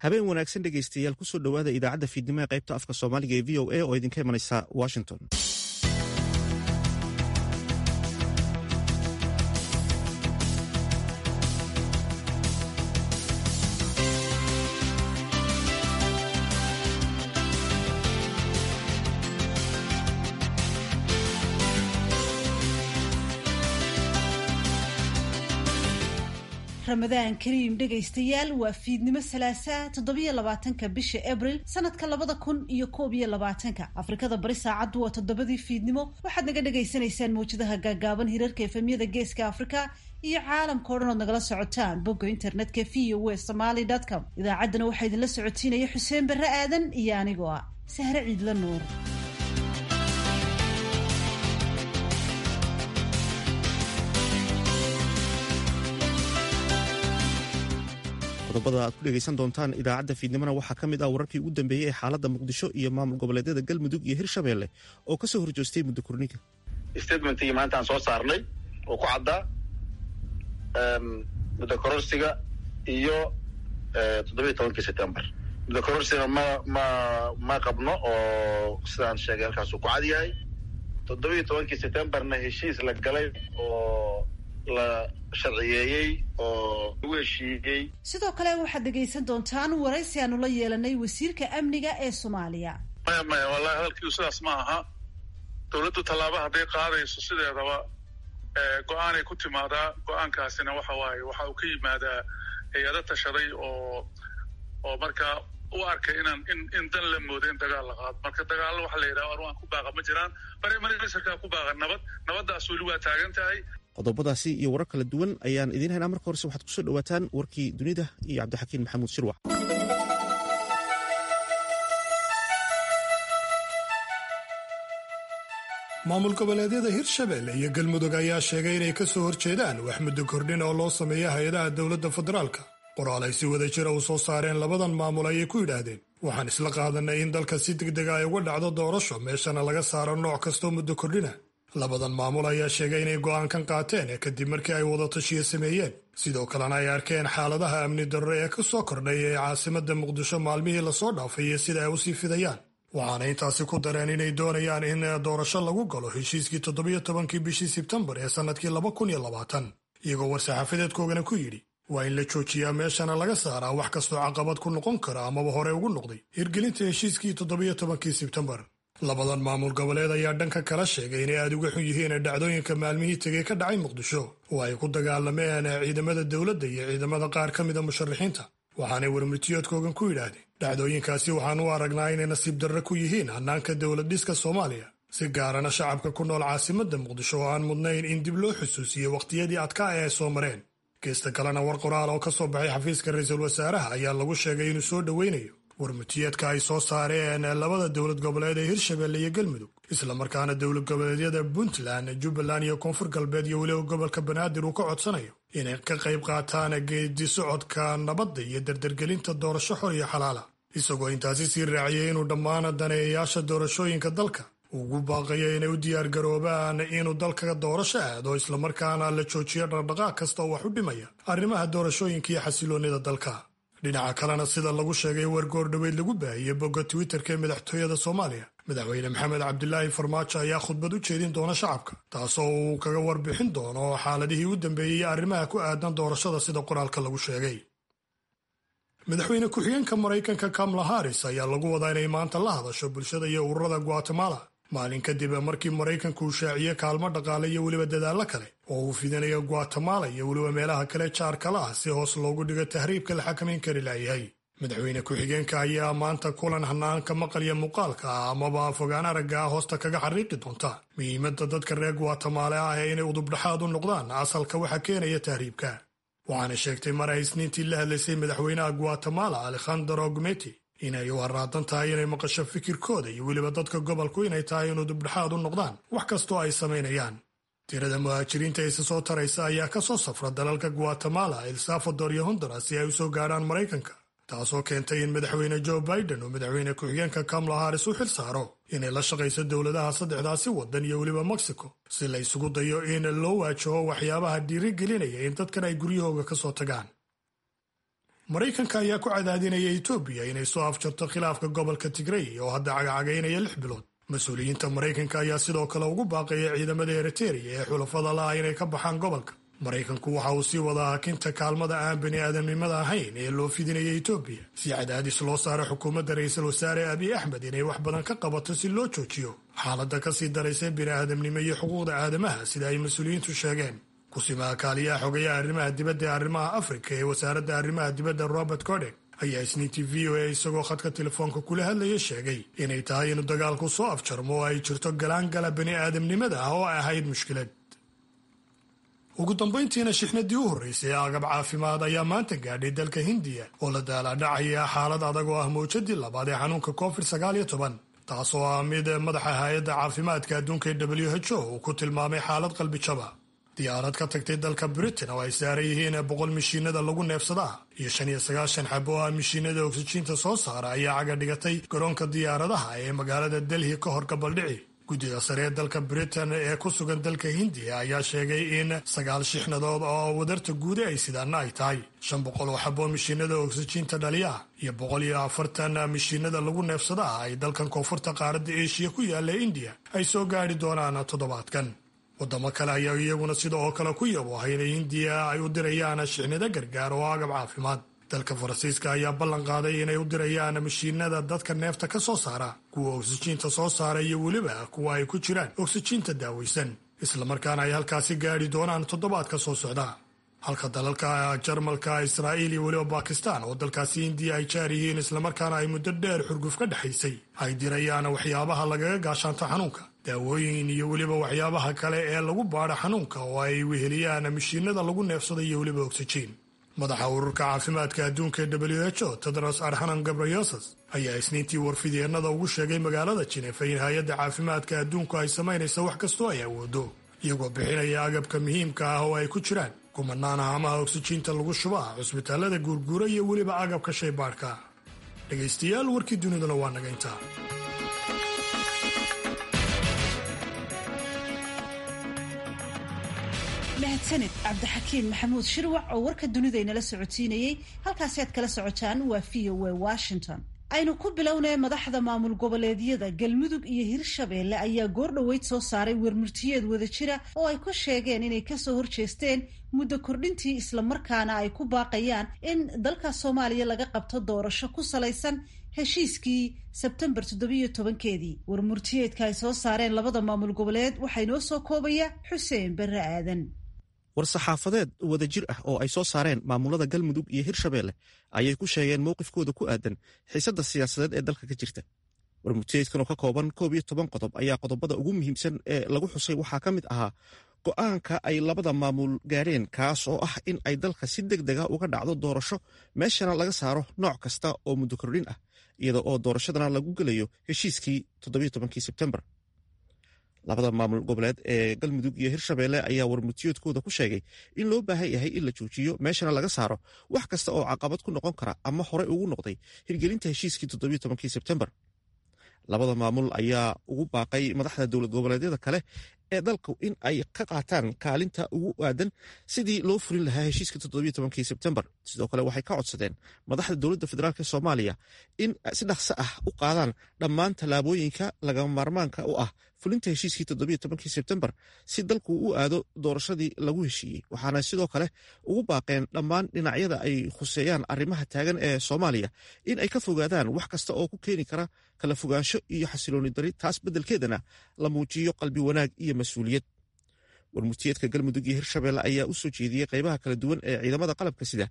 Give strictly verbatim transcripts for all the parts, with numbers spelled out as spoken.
habeen wanaagsan dhegaystayaal kusoo dhowaada idaacadda fiidnimo ee qaybta afka soomaaliga ee v o a oo idinka imanaysa washington. ramadaan kariim dhegaystayaal waa fiidnimo salaasa toddobiyo labaatanka bisha abril sanadka labada kun iyo koob iyo labaatanka afrikada bari saacaddu waa toddobadii fiidnimo waxaad naga dhagaysanaysaan mawjadaha gaagaaban hirarka efemyada geeska afrika iyo caalamka o dhan ood nagala socotaan bogga internetka v o a somaly dot com idaacaddana waxaa idinla socotiinaya xuseen barre aadan iyo anigoo ah sahre ciidla nuur. qodobada aad ku dhegaysan doontaan idaacadda fiidnimona waxaa ka mid ah wararkii ugu dambeeyey ee xaaladda muqdisho iyo maamul goboleedyada galmudug iyo hirshabeelle oo ka soo horjoostay muddo kurniga. statementkii maanta aan soo saarnay oo ku caddaa muddo kororsiga iyo toddobiyo tobankii september. muddo kororsiga ma ma ma qabno oo sidaan sheegay halkaasuu ku cad yahay. toddobiyo tobankii septemberna heshiis la galay oo la sharciyeeyey oo lagu heshiiyey. sidoo kale waxaad dhegaysan doontaan waraysi aanu la yeelanay wasiirka amniga ee soomaaliya. maya maya wallahi hadalkiisu sidaas ma aha. dowladdu tallaaba hadday qaadayso sideedaba go-aanay ku timaadaa. go-aankaasina waxa waaye waxa uu ka yimaadaa hay-ado tashaday oo oo markaa u arkay inaan in in dan la moodo in dagaal la qaado. marka dagaallo waxa la yidhaha arwaan ku baaqa ma jiraan. bare marisarkaa ku baaqa nabad nabaddaas weli waa taagan tahay. qodobadaasi iyo warar kala duwan ayaan idiin haynaa. marka horese waxaad kusoo dhawaataan warkii dunida iyo cabdixakiin maxamuud shirwac. maamul goboleedyada hirshabeelle iyo galmudug ayaa sheegay inay ka soo horjeedaan wax muddo kordhin oo loo sameeya hay-adaha dowladda federaalka. qoraal ay si wada jira u soo saareen labadan maamul ayay ku yidhaahdeen waxaan isla qaadanay in dalka si degdega ay uga dhacdo doorasho meeshana laga saaro nooc kastoo muddo kordhina. labadan maamul ayaa sheegay inay go'aankan qaateen kadib markii ay wadatashiyo sameeyeen sidoo kalena ay arkeen xaaladaha amni darro ee ka soo kordhay ee caasimadda muqdisho maalmihii lasoo dhaafay iyo sida ay usii fidayaan. waxaana intaasi ku dareen inay doonayaan in doorasho lagu galo heshiiskii toddobiyo tobankii bishii sebtembar ee sannadkii laba kun iyo labaatan iyagoo war-saxaafadeedkoogana ku yidhi waa in la joojiyaa meeshana laga saaraa wax kastoo caqabad ku noqon kara amaba hore ugu noqday hirgelinta heshiiskii toddobiyo tobankii sebtembar. labadan maamul goboleed ayaa dhanka kala sheegay inay aada uga xun yihiin dhacdooyinka maalmihii tegey ka dhacay muqdisho oo ay ku dagaalameen ciidamada dowladda iyo ciidamada qaar ka mida musharaxiinta. waxaanay warmurtiyoodkoogan ku yidhaahdeen dhacdooyinkaasi waxaan u aragnaa inay nasiib darro ku yihiin hannaanka dowlad dhiska soomaaliya si gaarana shacabka ku nool caasimadda muqdisho oo aan mudnayn in dib loo xusuusiyo wakhtiyadii adkaa ee ay soo mareen. geesta kalena war qoraal oo ka soo baxay xafiiska ra-iisul wasaaraha ayaa lagu sheegay inuu soo dhoweynayo warmutiyeedka ay soo saareen labada dowlad goboleed ee hirshabeelle iyo galmudug islamarkaana dowlad goboleedyada puntland jubbaland iyo koonfur galbeed iyo weliba gobolka banaadir uu ka codsanayo inay ka qayb qaataan geedi socodka nabadda iyo dardargelinta doorasho xor iyo xalaala isagoo intaasi sii raaciyay inuu dhammaan daneeyayaasha doorashooyinka dalka ugu baaqayo inay u diyaargaroobaan inuu dalka doorasho aado islamarkaana la joojiyo dhaqdhaqaaq kasta oo wax u dhimaya arrimaha doorashooyinka iyo xasiloonnida dalka. dhinaca kalena sida lagu sheegay war goordhoweyd lagu baahiyey bogga twitterka ee madaxtooyada soomaaliya madaxweyne maxamed cabdilaahi farmaajo ayaa khudbad u jeedin doona shacabka taasoo uu kaga warbixin doono xaaladihii u dambeeyey arrimaha ku aadan doorashada sida qoraalka lagu sheegay. madaxweyne ku-xigeenka maraykanka kamala haris ayaa lagu wadaa inay maanta la hadasho bulshada iyo ururada guatemala maalin kadib markii maraykanku uu shaaciyey kaalmo dhaqaale iyo weliba dadaallo kale oo uu fidinayo guatemala iyo weliba meelaha kale jaarkala ah si hoos loogu dhigo tahriibka la xakamayn kari laayahay. madaxweyne ku-xigeenka ayaa maanta kulan hanaanka maqalya muuqaalka ah amaba fogaan aragga ah hoosta kaga xariiqi doonta muhiimadda dadka reer guatemala ah ee inay udubdhaxaad u noqdaan asalka waxa keenaya tahriibka. waxaana sheegtay mar ay isniintii la hadlaysay madaxweynaha guatemala alejandro gumeti inay u haraadan tahay inay maqasho fikirkooda iyo weliba dadka gobolku inay tahay in udubdhaxaad u noqdaan wax kastoo ay samaynayaan. tirada muhaajiriinta isa soo taraysa ayaa ka soo safra dalalka guatemala el salvador iyo honduras si ay u soo gaadhaan maraykanka taasoo keentay in madaxweyne joe biden oo madaxweyne ku-xigeenka kamala haris u xil saaro inay la shaqayso dowladaha saddexdaasi waddan iyo weliba mexico si la isugu dayo in loo waajaho waxyaabaha dhiirigelinaya in dadkan ay guryahooga ka soo tagaan. maraykanka ayaa ku cadaadinaya etoobiya inay soo afjarto khilaafka gobolka tigrey oo hadda cagacagaynaya lix bilood. mas-uuliyiinta maraykanka ayaa sidoo kale ugu baaqaya ciidamada eritereya ee xulafada la'a inay ka baxaan gobolka. maraykanku waxa uu sii wadaa hakinta kaalmada aan bani aadamnimada ahayn ee loo fidinaya etoobiya si cadaadis loo saaro xukuumadda ra-iisul wasaare abiy axmed inay wax badan ka qabato si loo joojiyo xaaladda ka sii daraysa bini aadamnimo iyo xuquuqda aadamaha sida ay mas-uuliyiintu sheegeen. kusimaha kaaliyaha xogayaha arrimaha dibadda ee arrimaha afrika ee wasaaradda arrimaha dibadda robert codek ayaa isniintii v o a isagoo khadka telefoonka kula hadlaya sheegay inay tahay inuu dagaalku soo afjarmo oo ay jirto galaangala bani aadamnimada ah oo ahayd mushkilad. ugu dambayntiina shixnadii u horraysay ee agab caafimaad ayaa maanta gaadhay dalka hindiya oo la daalaadhacaya xaalad adag oo ah mawjadii labaad ee xanuunka covid sagaal iyo toban taas oo ah mid madaxa hay-adda caafimaadka adduunka ee w h o uu ku tilmaamay xaalad qalbijaba. diyaarad ka tagtay dalka britain oo ay saaran yihiin boqol mishiinada lagu neefsadaa iyo shan iyo sagaashan xabo oo ah mishiinada oksijiinta soo saara ayaa caga dhigatay garoonka diyaaradaha ee magaalada delhi ka hor gabaldhici. guddida sare ee dalka britain ee ku sugan dalka hindiya ayaa sheegay in sagaal shixnadood oo wadarta guude ay sidaana ay tahay shan boqol oo xabo mishiinada oksijiinta dhaliya iyo boqol iyo afartan mishiinada lagu neefsadaa ay dalkan koonfurta qaaradda eshiya ku yaalla indiya ay soo gaadhi doonaan toddobaadkan. wadamo kale ayaa iyaguna sida oo kale ku yaboohay inay hindiya ay u dirayaan shixnado gargaar oo agab caafimaad. dalka faransiiska ayaa ballan qaaday inay u dirayaan mashiinada dadka neefta ka soo saara, kuwa oksijiinta soo saara iyo weliba kuwa ay ku jiraan oksijiinta daawaysan, islamarkaana ay halkaasi gaadhi doonaan toddobaadka soo socda. halka dalalka jarmalka, israa'iil iyo weliba bakistan oo dalkaasi hindiya ay jaar yihiin islamarkaana ay muddo dheer xurguf ka dhexaysay ay dirayaan waxyaabaha lagaga gaashaanto xanuunka, daawooyin iyo weliba waxyaabaha kale ee lagu baadho xanuunka oo ay weheliyaan mashiinada lagu neefsada iyo weliba oksijiin. madaxa ururka caafimaadka adduunka ee w h o tedros adhanom ghebreyesus ayaa isniintii warfidyeenada ugu sheegay magaalada jinefa in hay-adda caafimaadka adduunku ay samaynaysa wax kastoo ay awoodo iyagoo bixinaya agabka muhiimka ah oo ay ku jiraan kumanaan haamaha oksijiinta lagu shubaa, cusbitaalada guurguura iyo weliba agabka shaybaadhka. dhegaystayaal warkii duniduna waa naga intaa. mahadsanid cabdixakiin maxamuud shirwac oo warka dunida inala socodsiinayey. halkaasi aad kala socotaan waa v o a washington. aynu ku bilownay madaxda maamul goboleedyada galmudug iyo hirshabeelle ayaa goor dhoweyd soo saaray wermurtiyeed wada jira oo ay ku sheegeen inay kasoo horjeesteen muddo kordhintii islamarkaana ay ku baaqayaan in dalka soomaaliya laga qabto doorasho ku salaysan heshiiskii sebtembar toddobiyo tobankeedii. wermurtiyeedka ay soo saareen labada maamul goboleed waxaa inoo soo koobaya xuseen barre aadan. war-saxaafadeed wada jir ah oo ay soo saareen maamulada galmudug iyo hirshabeelle ayay ku sheegeen mowqifkooda ku aadan xiisadda siyaasadeed ee dalka ka jirta. warmurtiyeedkan oo ka kooban koob iyo toban qodob ayaa qodobada ugu muhiimsan ee lagu xusay waxaa ka mid ahaa go'aanka ay labada maamul gaareen kaas oo ah in ay dalka si deg dega uga dhacdo doorasho meeshana laga saaro nooc kasta oo muddo kordhin ah iyada oo doorashadana lagu gelayo heshiiskii toddobiyo tobankii sebtembar. labada maamul goboleed ee galmudug iyo hirshabeelle ayaa warmurtiyoodkooda ku sheegay in loo baahan yahay in la joojiyo meeshana laga saaro wax kasta oo caqabad ku noqon kara ama horey ugu noqday hirgelinta heshiiskii toddobiyo tobankii sebtembar. labada maamul ayaa ugu baaqay madaxda dowlad goboleedyada kale ee dalku in ay ka qaataan kaalinta ugu aadan sidii loo fulin lahaa heshiiska toddobiyo tobankii sebtembar. sidoo kale waxay ka codsadeen madaxda dowladda federaalk soomaaliya in si dhaqso ah u qaadaan dhammaan tallaabooyinka lagama maarmaanka u ah fulinta heshiiskii toddobiyo tobankii sebtembar si dalku u aado doorashadii lagu heshiiyey. waxaana sidoo kale ugu baaqeen dhammaan dhinacyada ay khuseeyaan arrimaha taagan ee soomaaliya in ay ka fogaadaan wax kasta oo ku keeni kara kala fogaansho iyo xasilooni dari, taas beddelkeedana la muujiyo qalbi wanaag iyo mas-uuliyad. warmurtiyeedka galmudug iyo hirshabeelle ayaa u soo jeediyey qaybaha kala duwan ee ciidamada qalabka sida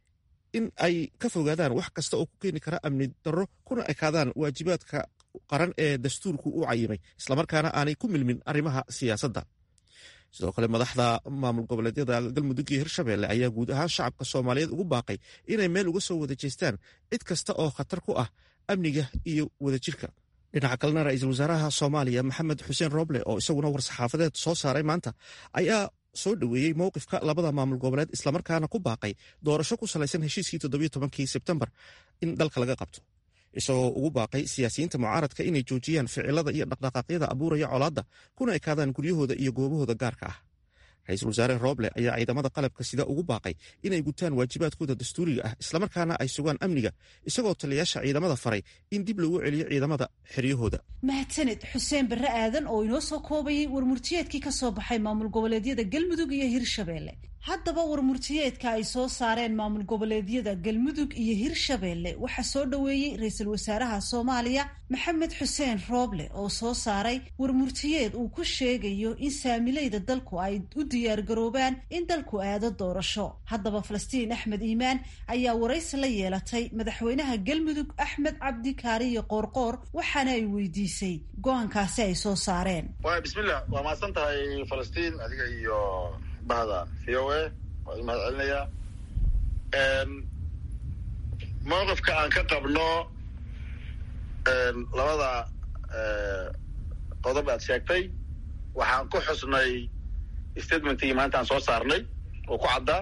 in ay ka fogaadaan wax kasta oo ku keeni kara amni darro kuna ekaadaan waajibaadka qaran ee dastuurku u cayimay islamarkaana aanay ku milmin arrimaha siyaasadda. sidoo kale madaxda maamul goboleedyada galmudug iyo hirshabeelle ayaa guud ahaan shacabka soomaaliyeed ugu baaqay inay meel uga soo wada jeestaan cid kasta oo khatar ku ah amniga iyo wadajirka. dhinaca kalena ra-iisul wasaaraha soomaaliya maxamed xuseen rooble oo isaguna war-saxaafadeed soo saaray maanta ayaa soo dhoweeyey mowqifka labada maamul goboleed islamarkaana ku baaqay doorasho ku salaysan heshiiskii toddobiyo tobankii sebtembar in dalka laga qabto, isagoo ugu baaqay siyaasiyiinta mucaaradka inay joojiyaan ficilada iyo dhaqdhaqaaqyada abuuraya colaadda kuna ekaadaan guryahooda iyo goobahooda gaarka ah. ra-iisul wasaare rooble ayaa ciidamada qalabka sida ugu baaqay inay gutaan waajibaadkooda dastuuriga ah islamarkaana ay sugaan amniga isagoo taliyayaasha ciidamada faray in dib loogu celiyo ciidamada xeryahooda. mahadsanid xuseen barre aadan oo inoo soo koobayay warmurtiyeedkii ka soo baxay maamul goboleedyada galmudug iyo hirshabeelle. haddaba warmurtiyeedka ay soo saareen maamul goboleedyada galmudug iyo hirshabeelle waxaa soo dhoweeyey ra-iisul wasaaraha soomaaliya maxamed xuseen rooble oo soo saaray warmurtiyeed uu ku sheegayo in saamileyda dalku ay u diyaargaroobaan in dalku aado doorasho. haddaba falastiin axmed iimaan ayaa waraysi la yeelatay madaxweynaha galmudug axmed cabdi kaariyo qoorqoor waxaana ay weydiisay go-aankaasi ay soo saareen. waay bismillah waa mahadsan tahay falastiin adiga iyo bahda v o a waa i mahad celinayaa. mowqifka aan ka qabno labada qodob aad sheegtay waxaan ku xusnay statementkii maanta aan soo saarnay oo ku caddaa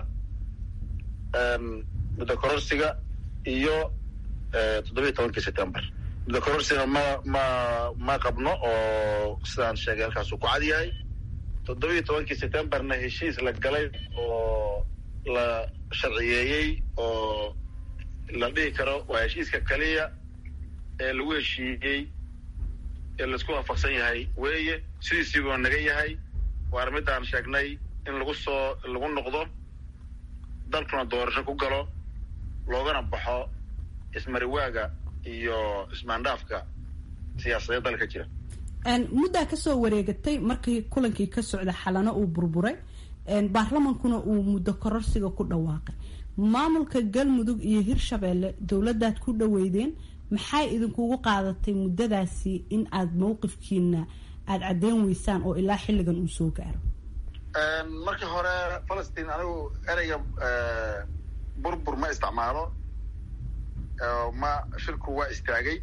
muddo kororsiga iyo toddobiyi tobankii september. muddo kororsiga ma ma ma qabno oo sidaan sheegay halkaasuu ku cad yahay. toddobiyi tobankii septemberna heshiis la galay oo la sharciyeeyey oo la dhihi karo waa heshiiska kaliya ee lagu heshiiyey ee laisku waafaqsan yahay weeye sidiisiibuu naga yahay. waana midaan sheegnay in lagu soo lagu noqdo dalkuna doorasho ku galo loogana baxo ismariwaaga iyo ismaandhaafka siyaasadeed dalka jira. muddaa kasoo wareegatay markii kulankii ka socda xalano uu burburay baarlamankuna uu muddo kororsiga ku dhawaaqay. maamulka galmudug iyo hirshabeelle dowladaad ku dhaweydeen maxay idinkugu qaadatay muddadaasi in aad mawqifkiina aada caddeyn weysaan oo ilaa xilligan uu soo gaaro? marka hore falastiin anigu ereyga burbur ma isticmaalo. ma shirku waa istaagay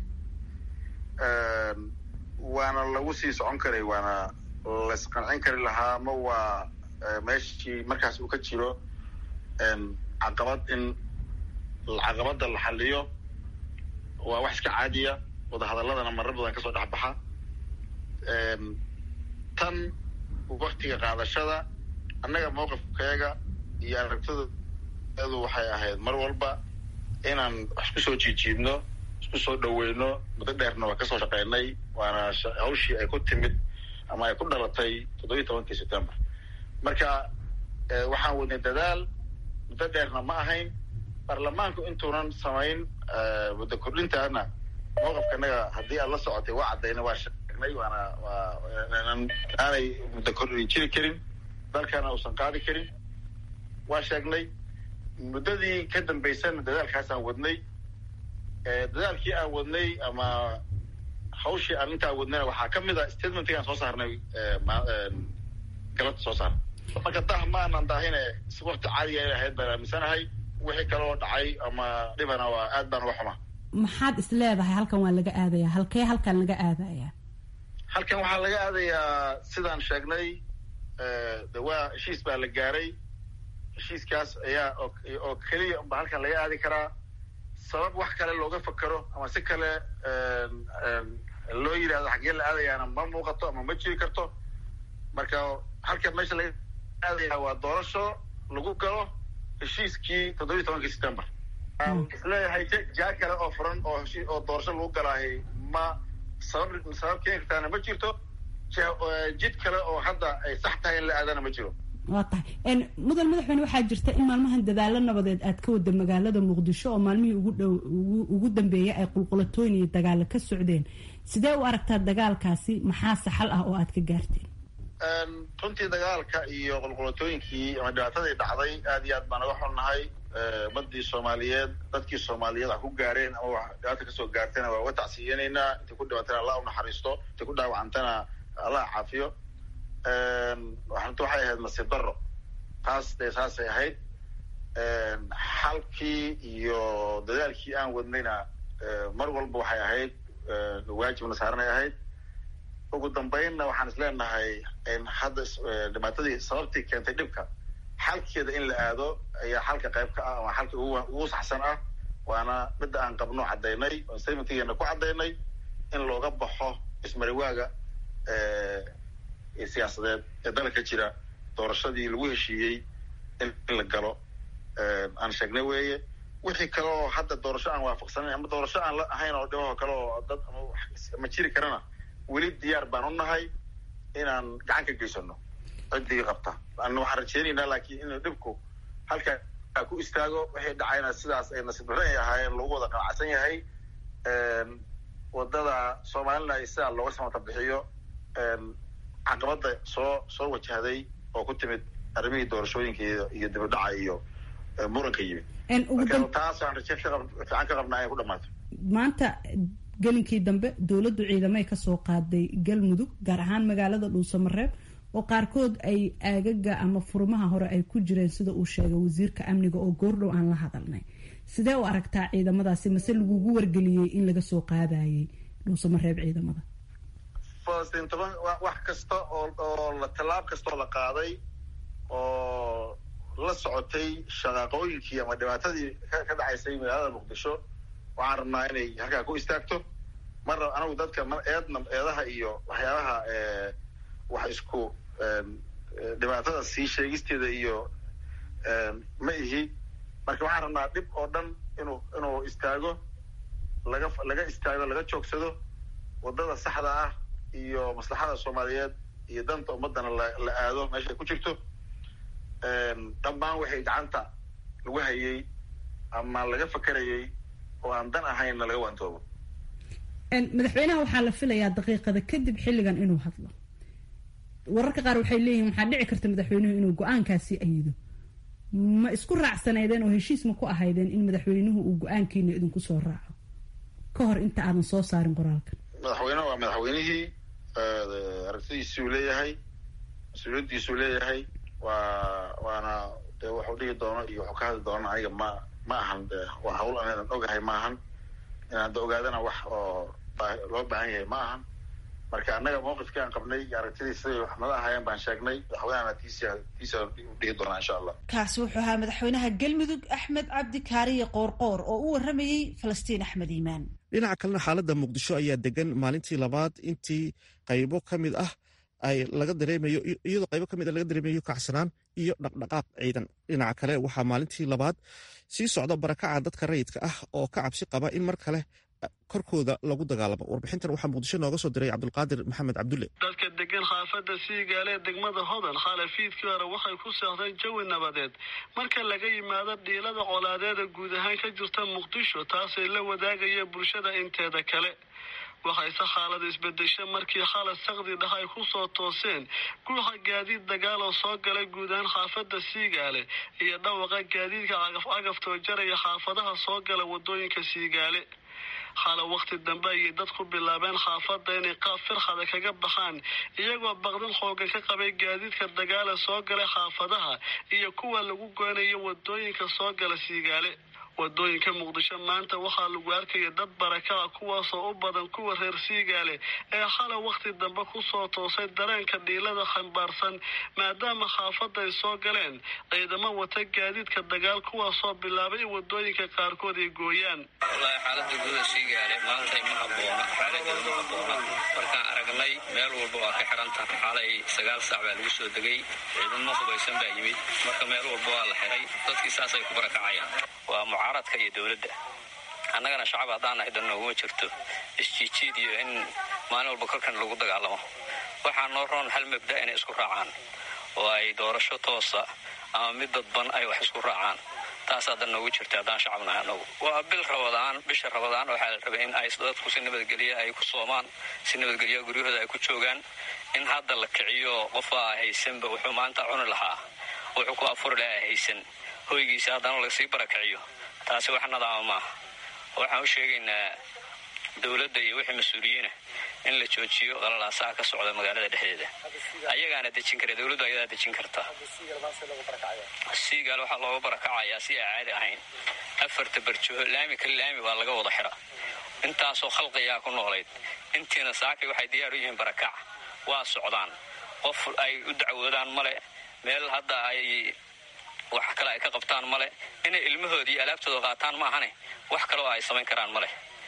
waana lagu sii socon karay waana laisqancin kari lahaa ma waa meeshii markaas uu ka jiro caqabad in caqabada la xaliyo waa wax iska caadiya. wadahadaladana marar badan kasoo dhexbaxa. tan waktiga qaadashada annaga mawqifkeega iyo aragtidaeedu waxay ahayd mar walba inaan wax isku soo jiijiidno isku soo dhaweyno. muddo dheerna waa kasoo shaqeynay waana hawshii ay ku timid ama ay ku dhalatay toddobiyi tobankii september. marka waxaan wadnay dadaal muddo dheerna ma ahayn. baarlamaanku intuunan samayn muddo kordhintaana mawqifkanaga haddii aad la socotay waa caddayna waa sheegnay waana waa aanay muddo kordhin jiri karin dalkana uusan qaadi karin waa sheegnay. muddadii ka dambaysana dadaalkaasaan wadnay. dadaalkii aan wadnay ama hawshii aan intaa wadnayna waxaa ka mid a statementkii aan soo saarnay galabta soo saarnay. marka dah ma aanan daahine si wakti caadiga ay ahayd baan aaminsanahay. wixii kale oo dhacay ama dhibana waa aad baan uga xumaa. maxaad is leedahay halkan waa laga aadayaa? halkee halkan laga aadayaa? halkan waxaa laga aadayaa sidaan sheegnay de waa heshiis baa la gaaray. heshiiskaas ayaa oo keliya unba halkan laga aadi karaa. sabab wax kale looga fakero ama si kale loo yidhahdo xaggee la aadayaana ma muuqato ama ma jiri karto. marka halkan meesha laga aadayaa waa doorasho lagu galo heshiiskii toddobiyi tobankii september. isleeyahay jaa kale oo furan oo heshii oo doorasho lagu galaahay ma sabab sabab keeni kartaana ma jirto. jid kale oo hadda ay sax tahay in la aadana ma jiro. waa tahay mudan madaxweyne waxaa jirta in maalmahan dadaalo nabadeed aad ka wada magaalada muqdisho oo maalmihii ugu dhow ugu dambeeyay ay qulqulatooyin iyo dagaalo ka socdeen. sidee u aragtaa dagaalkaasi? maxaa saxal ah oo aad ka gaarteen? runtii dagaalka iyo qulqulatooyinkii ama dhibaatadii dhacday aad iyo aad baan uga xunnahay. badii soomaaliyeed dadkii soomaaliyeed a ku gaareen ama wax dhibaata kasoo gaartayna waa uga tacsiyanaynaa. intay ku dhibaatana allah u naxariisto, intay ku dhaawacantana allah caafiyo. runta waxay ahayd nasiib daro. taas dee saasay ahayd. xalkii iyo dadaalkii aan wadnayna mar walba waxay ahayd waajibna saaranay ahayd. ugu dambeynna waxaan is leenahay hadda dhibaatadii sababtii keentay dhibka xalkeeda in la aado ayaa xalka qayb ka ah ama xalka ugu saxsan ah. waana midda aan qabno caddaynay oo statementkeena ku caddaynay in looga baxo ismariwaaga siyaasadeed ee dalka jira doorashadii lagu heshiiyey in la galo aan sheegnay weeye. wixii kale oo hadda doorasho aan waafaqsanayn ama doorasho aan la ahayn oo dhibahoo kale oo dad ama jiri karana weli diyaar baan u nahay inaan gacan ka geysano ciddii qabta. an waxaan rajeynaynaa laakiin inuu dhibku halkaa ku istaago. waxay dhacayna sidaas ay nasiib darro ay ahaayeen lagu wada qanacsan yahay. wadada soomaalina ay sidaa looga samata bixiyo caqabada soo soo wajahday oo ku timid arrimihii doorashooyinka iyo dibadhaca iyo muranka yimid. taasaan raje fiican ka qabnaa ay ku dhamaato. maanta gelinkii dambe dowladdu ciidamay kasoo qaaday galmudug gaar ahaan magaalada dhuusamareeb oo qaarkood ay aagaga ama furmaha hore ay ku jireen sida uu sheegay wasiirka amniga oo goordhow aan la hadalnay. sidee u aragtaa ciidamadaasi mase lagugu wargeliyey in laga soo qaadayay dhuusamareeb ciidamada? wax kasta oo la tallaab kastaoo la qaaday oo la socotay shaqaaqooyinkii ama dhibaatadii ka dhacaysay magaalada muqdisho waxaan rabnaa inay halkaa ku istaagto. marna anagu dadka eedna eedaha iyo waxyaabaha wax isku dhibaatada sii sheegisteeda iyo ma ihi. marka waxaan rabnaa dhib oo dhan inuu inuu istaago, laga laga istaago, laga joogsado. wadada saxda ah iyo maslaxada soomaaliyeed iyo danta ummadana la aado meeshay ku jirto. dhammaan waxay gacanta lagu hayay ama laga fakerayay oo aan dan ahaynna laga waantoobo. madaxweynaha waxaa la filayaa daqiiqada kadib xilligan inuu hadlo. wararka qaar waxay leeyihiin waxaa dhici karta madaxweynuhu inuu go-aankaasi ayido. ma isku raacsanaydeen oo heshiis ma ku ahaydeen in madaxweynuhu uu go-aankiina idinku soo raaco ka hor inta aadan soo saarin qoraalkan? madaxweyneha waa madaxweynihii aragtidiisuu leeyahay, mas-uuliyaddiisuu leeyahay. waa waana de wuxuu dhigi doono iyo wuxuu ka hadli doona aniga ma ma ahan de waa hawl anaadan ogahay ma ahan. inaan da ogaadana wax oo loo baahan yahay ma ahan. marka annaga mawqifkii aan qabnay iyo aragtidii siday wax nala ahaayeen baan sheegnay. madaxweynehana tiisa tiisa dhigi doonaa insha allah. kaasi wuxuu ahaa madaxweynaha galmudug axmed cabdi kaariye qoorqoor oo u waramayey falastiin axmed iimaan. dhinaca kalena xaaladda muqdisho ayaa degan maalintii labaad intii qaybo ka mid ah ay laga dareemayo iyadoo qaybo ka mid a laga dareemayo kacsanaan iyo dhaqdhaqaaq ciidan. dhinaca kale waxaa maalintii labaad sii socda barakaca dadka rayidka ah oo ka cabsi qaba in mar kale korkooda lagu dagaalamo. warbixintan waxaa muqdisho nooga soo diray cabdulqaadir maxamed cabdulle. dadka degan xaafada siigaale degmada hodan khalafiidkii hore waxay ku seexdeen jawi nabadeed marka laga yimaado dhiilada colaadeeda guud ahaan ka jirta muqdisho taasay la wadaagaya bulshada inteeda kale. waxayse xaalada isbedesha markii khalad saqdi dhah ay ku soo tooseen guuxa gaadiid dagaal oo soo galay guud ahaan xaafada siigaale iyo dhawaqa gaadiidka cagaf cagaftoo jaraya xaafadaha soo gala wadooyinka siigaale. xaala waqti dambe ayay dadku bilaabeen xaafadda inay qaab firxada kaga baxaan iyagoo baqdin xoogan ka qabay gaadiidka dagaala soo galay xaafadaha iyo kuwa lagu goynayo wadooyinka soo gala siigaale. wadooyinka muqdisho maanta waxaa lagu arkaya dad barakaca kuwaasoo u badan kuwa reer siigaale ee xala waqti dambe kusoo toosay dareenka dhiilada xambaarsan maadaama xaafadda ay soo galeen ciidamo wata gaadiidka dagaal kuwaasoo bilaabay in wadooyinka qaarkood ay gooyaan. wallaahi xaalada guuda siigaale maantay ma habboona xaaladeeda ma habboona markaan aragnay meel walba waa ka xiran tahay. xaalay sagaal saac baa lagu soo degay, ciidamo hubaysan baa yimid, marka meel walba waa la xiray, dadkii saasay ku barakacayaan. waa mucaaradka iyo dowladda. annagana shacab haddaan nahay dan nooguma jirto isjiijiid iyo in maalin walba korkan lagu dagaalamo. waxaa noo roon hal mabda inay isku raacaan oo ay doorasho toosa ama mid dadban ay wax isku raacaan. taasaa dan noogu jirta haddaan shacab nahay annagu. waa bil rabadaan, bisha rabadaan waxaa la rabay in ay dadku si nabadgelya ay ku soomaan, si nabadgelya guryahooda ay ku joogaan. in hadda la kiciyo qofaa haysanba wuxuu maanta cuni lahaa, wuxuu ku afuri lahaa haysan, hoygiisa haddana lasii barakiciyo, taasi wax nadaama maaha. waxaan u sheegaynaa dowladda iyo wixii mas-uuliyiina in la joojiyo qalalaasaha ka socda magaalada dhexdeeda. ayagaana dejin kara, dowladdu ayadaa dejin karta. siigaal waxaa looga barakacayaa si aan caadi ahayn. afarta barjoho laami kale laami baa laga wada xira. intaasoo khalqiyaa ku noolayd, intiina saakay waxay diyaar u yihiin barakac, waa socdaan. qof ay u dacwoodaan male, meel hadda ay wax kale ay ka qabtaan male, inay ilmahoodii alaabtooda qaataan maahane wax kaloo ay samayn karaan male.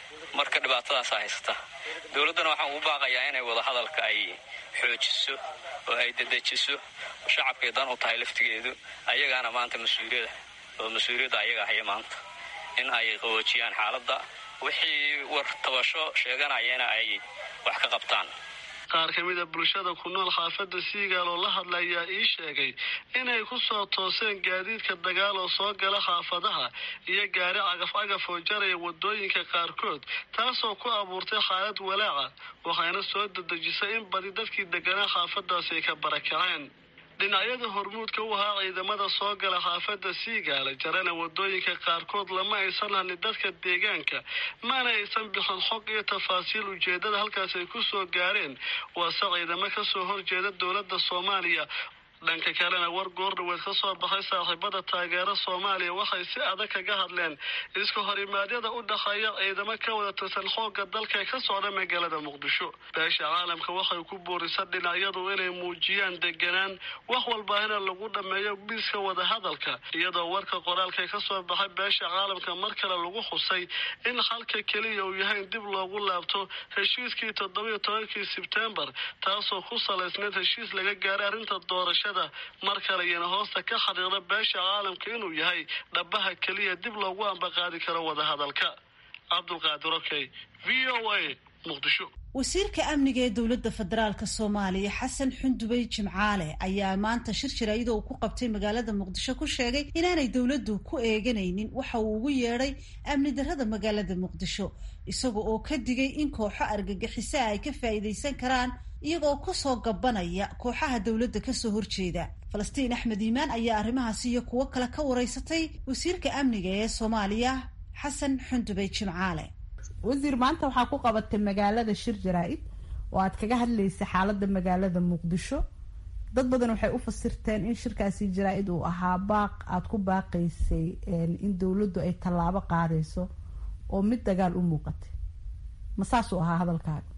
marka dhibaatadaasaa haysata. dowladdana waxaan ugu baaqayaa inay wadahadalka ay xoojiso oo ay dedejiso, shacabkay dan u tahay laftigeedu. ayagaana maanta mas-uuliyada oo mas-uuliyadda ayaga haya maanta in ay qaboojiyaan xaaladda, wixii war tabasho sheeganayana ay wax ka qabtaan. qaar ka mid a bulshada ku nool xaafadda Siigaal oo la hadlaya ii sheegay inay ku soo tooseen gaadiidka dagaal oo soo gala xaafadaha iyo gaari cagaf-cagaf oo jaraya wadooyinka qaarkood, taasoo ku abuurtay xaalad walaaca, waxayna soo dedejisay in badi dadkii deganaa xaafadaasi ay ka barakaceen. dhinacyada hormuudka u ahaa ciidamada soo gala xaafadda Siigaal jarana wadooyinka qaarkood lama aysan hadlin dadka deegaanka, mana aysan bixin xog iyo tafaasiil ujeedada halkaas ay ku soo gaareen, waase ciidamo ka soo horjeeda dowladda Soomaaliya. dhanka kalena war goordhaweed ka soo baxay saaxiibada taageera Soomaaliya waxay si adag kaga hadleen isku horimaadyada u dhaxeeya ciidamo ka wada tirsan xoogga dalka ka socda magaalada Muqdisho. beesha caalamka waxay ku boorisay dhinacyadu inay muujiyaan deganaan, wax walbaana lagu dhameeyo biiska wada hadalka, iyadoo warka qoraalka ka soo baxay beesha caalamka mar kale lagu xusay in halka kaliya uu yahay dib loogu laabto heshiiskii toddoba iyo tobankii Sebtembar, taasoo ku salaysnayd heshiis laga gaaray arrinta doorashada. mar kale yana hoosta ka xariiqda beesha caalamka inuu yahay dhabaha kaliya dib loogu ambaqaadi karo wada hadalka. Cabdulqaadir Okey, V O A, Muqdisho. wasiirka amniga ee dowladda federaalka Soomaaliya Xasan Xundubey Jimcaale ayaa maanta shir jaraa'id oo ku qabtay magaalada Muqdisho ku sheegay inaanay dowladdu ku eeganaynin waxa uu ugu yeedhay amni darrada magaalada Muqdisho, isaga oo ka digay in kooxo argagixisa ay ka faa'iideysan karaan iyagoo ku soo gabanaya kooxaha dowladda ka soo horjeeda. Falastiin Axmed Iimaan ayaa arrimahaasi iyo kuwo kale ka wareysatay wasiirka amniga ee Soomaaliya Xasan Xundubey Jimcaale. wasiir, maanta waxaa ku qabatay magaalada shir jaraa'id oo aad kaga hadlaysay xaaladda magaalada Muqdisho. dad badan waxay u fasirteen in shirkaasi jaraa'id uu ahaa baaq aad ku baaqaysay in dowladdu ay tallaabo qaadayso oo mid dagaal u muuqatay. ma saas u ahaa hadalkaaga?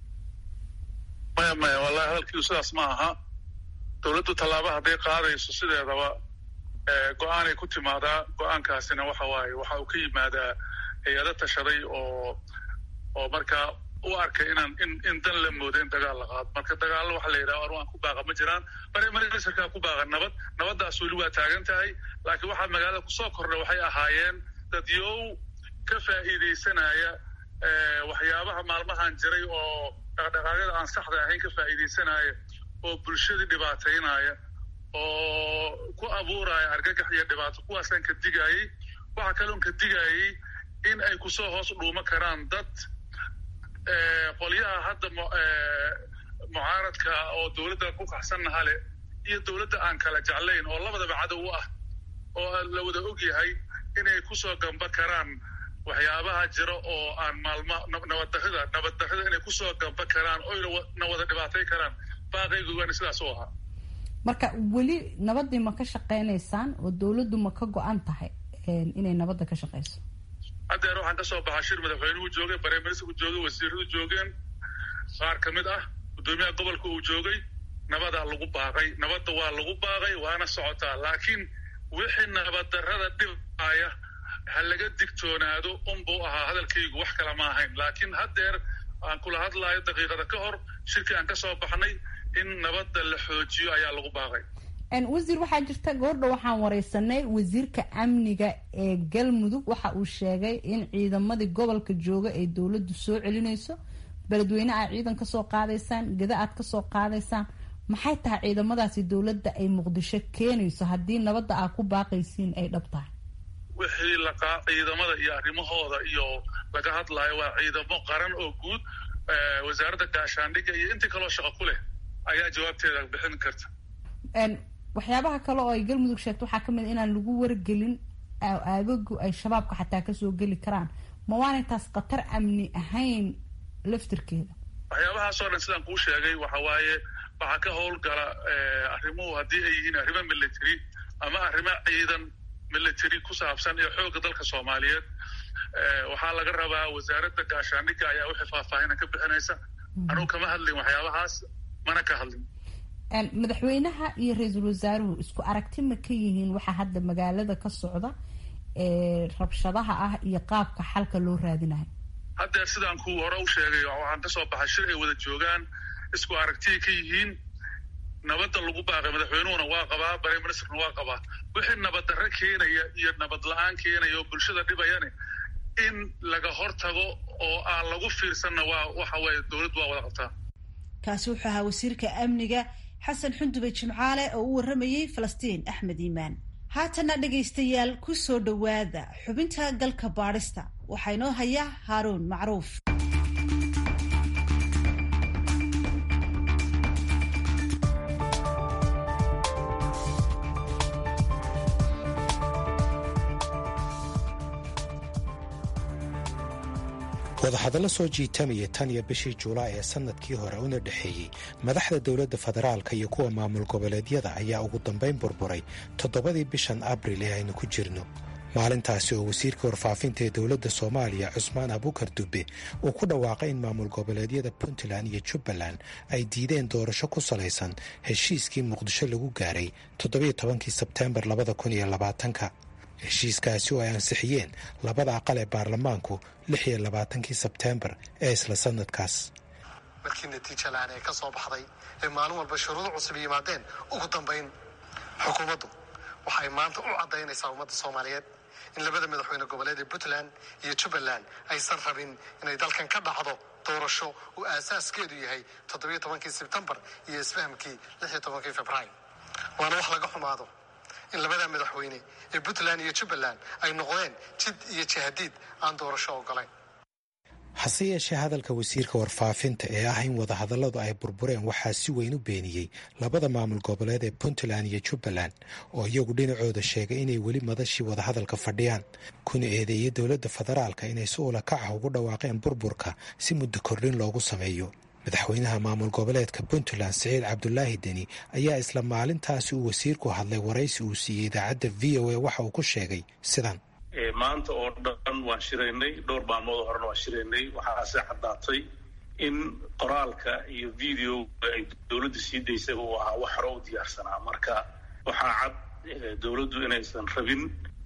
maya maya wallahi hadalkiisu sidaas ma aha. dowladdu tallaabo hadday qaadayso sideedaba go-aanay ku timaadaa. go-aankaasina waxa waaye waxa uu ka yimaadaa hay-ado tashaday oo oo markaa u arkay inaan in in dan la moodo in dagaal la qaado. marka dagaallo waxa la yidhaha arwaan ku baaqa ma jiraan. marmarka ku baaqa nabad nabaddaas weli waa taagan tahay, laakiin waxaa magaalada kusoo kordha waxay ahaayeen dadyow ka faa'iidaysanaya waxyaabaha maalmahan jiray oo dhaqdhaqaaqyada aan saxda ahayn ka faa'iidaysanaya, oo bulshadii dhibaataynaya, oo ku abuuraya argagax iyo dhibaato. kuwaasaan ka digayey. waxaa kaloon ka digayey in ay kusoo hoos dhuumo karaan dad qolyaha hadda mucaaradka oo dowladda ku kaxsannaha leh iyo dowladda aan kala jeclayn oo labadaba cadow u ah, oo la wada og yahay inay kusoo gamba karaan waxyaabaha jira oo aan maalmo nabaddarrida nabaddarrida inay kusoo gamba karaan oo na wada dhibaatay karaan. baaqaygugaana sidaas u ahaa. marka weli nabadii ma ka shaqaynaysaan oo dowladdu ma ka go-an tahay inay nabadda ka shaqayso? haddeer waxaan ka soo baxaa shir madaxweynuhu joogay, bareeministerku joogay, wasiiradu joogeen, qaar ka mid ah guddoomiyaha gobolka uu joogay. nabadaa lagu baaqay, nabadda waa lagu baaqay, waana socotaa. laakiin wixii nabaddarrada dhibaya ha laga digtoonaado unbuu ahaa hadalkaygu, wax kala ma ahayn. laakiin haddeer aan kula hadlaayo daqiiqada ka hor shirkii aan ka soo baxnay in nabadda la xoojiyo ayaa lagu baaqay. wasiir, waxaa jirta goordha waxaan wareysanay wasiirka amniga ee Galmudug, waxa uu sheegay in ciidamadii gobolka jooga ay dowladdu soo celinayso, beledweyne aad ciidan ka soo qaadaysaan, gada aad ka soo qaadaysaan. maxay tahay ciidamadaasi dowladda ay Muqdisho keenayso haddii nabadda aad ku baaqaysiin ay dhab tahay? wixii laqa ciidamada iyo arrimahooda iyo laga hadlayo waa ciidamo qaran oo guud. wasaaradda gaashaandhigga iyo intii kaloo shaqo ku leh ayaa jawaabteeda bixin karta. waxyaabaha kale oo ay Galmudug sheegto waxaa kamid inaan lagu wargelin aagagu ay shabaabka xataa kasoo geli karaan. ma waanay taas khatar amni ahayn laftirkeeda? waxyaabahaasoo dhan sidaan kuu sheegay waxa waaye waxaa ka howlgala arrimuhu haddii ay yihiin arrimo military ama arrimo ciidan military ku saabsan iyo xoogga dalka Soomaaliyeed. waxaa laga rabaa wasaaradda gaashaandhigga ayaa wixii faahfaahin ka bixinaysa. anugu kama hadlin waxyaabahaas, mana ka hadlin. madaxweynaha iyo ra-iisul wasaaruhu isku aragti ma ka yihiin waxa hadda magaalada ka socda ee rabshadaha ah iyo qaabka xalka loo raadinayo? haddeer sidaan kuu hore u sheegay waxaan ka soo baxay shir ay wada joogaan isku aragtiya ka yihiin nabadda lagu baaqay madaxweynuhuna waa qabaa prime ministerna waa qabaa wixii nabad darre keenaya iyo nabad la-aan keenaya oo bulshada dhibayane in laga hortago oo aan lagu fiirsanna waa waxa weeye dowladdu waa wada qabtaa. kaasi wuxuu ahaa wasiirka amniga xasan xundube jimcaale oo u warramayey falastiin axmed iimaan. haatana dhegaystayaal ku soo dhowaada xubinta galka baadhista waxaa inoo haya haaruun macruuf. wadahadallo soo jiitamaya tan iyo bishii juulaay ee sanadkii hore una dhexeeyey madaxda dowladda federaalka iyo kuwa maamul goboleedyada ayaa ugu dambayn burburay toddobadii bishan abril ee aynu ku jirno maalintaasi oo wasiirka warfaafinta ee dowladda soomaaliya cusmaan abuukar dube uu ku dhawaaqay in maamul goboleedyada puntland iyo jubbaland ay diideen doorasho ku salaysan heshiiskii muqdisho lagu gaaray toddobiyo tobankii sebteembar labada kun iyo labaatanka heshiiskaasi oo ay ansixiyeen labada aqal ee baarlamaanku lix iyo labaatankii sebteembar ee isla sanadkaas. markii natiijo la-aan ee ka soo baxday ee maalin walba shuruudo cusub yimaadeen ugu dambayn xukuumaddu waxay maanta u caddaynaysaa ummadda soomaaliyeed in labada madaxweyne goboleed ee puntland iyo jubbaland aysan rabin inay dalkan ka dhacdo doorasho uu aasaaskeedu yahay toddobiyo tobankii sebtembar iyo isfahamkii lix iyo tobankii februaayo. waana wax laga xumaado in labada madaxweyne ee puntland iyo jubbaland ay noqdeen jid iyo jahadiid aan doorasho ogolayn. hase yeeshee hadalka wasiirka warfaafinta ee ah in wadahadalladu ay burbureen waxaa si weyn u beeniyey labada maamul goboleed ee puntland iyo jubbaland oo iyagu dhinacooda sheegay inay weli madashii wadahadalka fadhiyaan kuna eedeeyay dowladda federaalka inay si ula kac ah ugu dhawaaqeen burburka si muddo kordhin loogu sameeyo. madaxweynaha maamul goboleedka puntland siciid cabdulaahi deni ayaa isla maalintaasi uu wasiirku hadlay waraysi uu siiyey idaacadda v o a waxa uu ku sheegay sidan. maanta oo dhan waan shiraynay dhowr maalmood horena waan shiraynay waxaase caddaatay in qoraalka iyo videoga ay dowladdu sii daysay uu ahaa wax hore u diyaarsanaa marka waxaa cad dowladdu inaysan rabin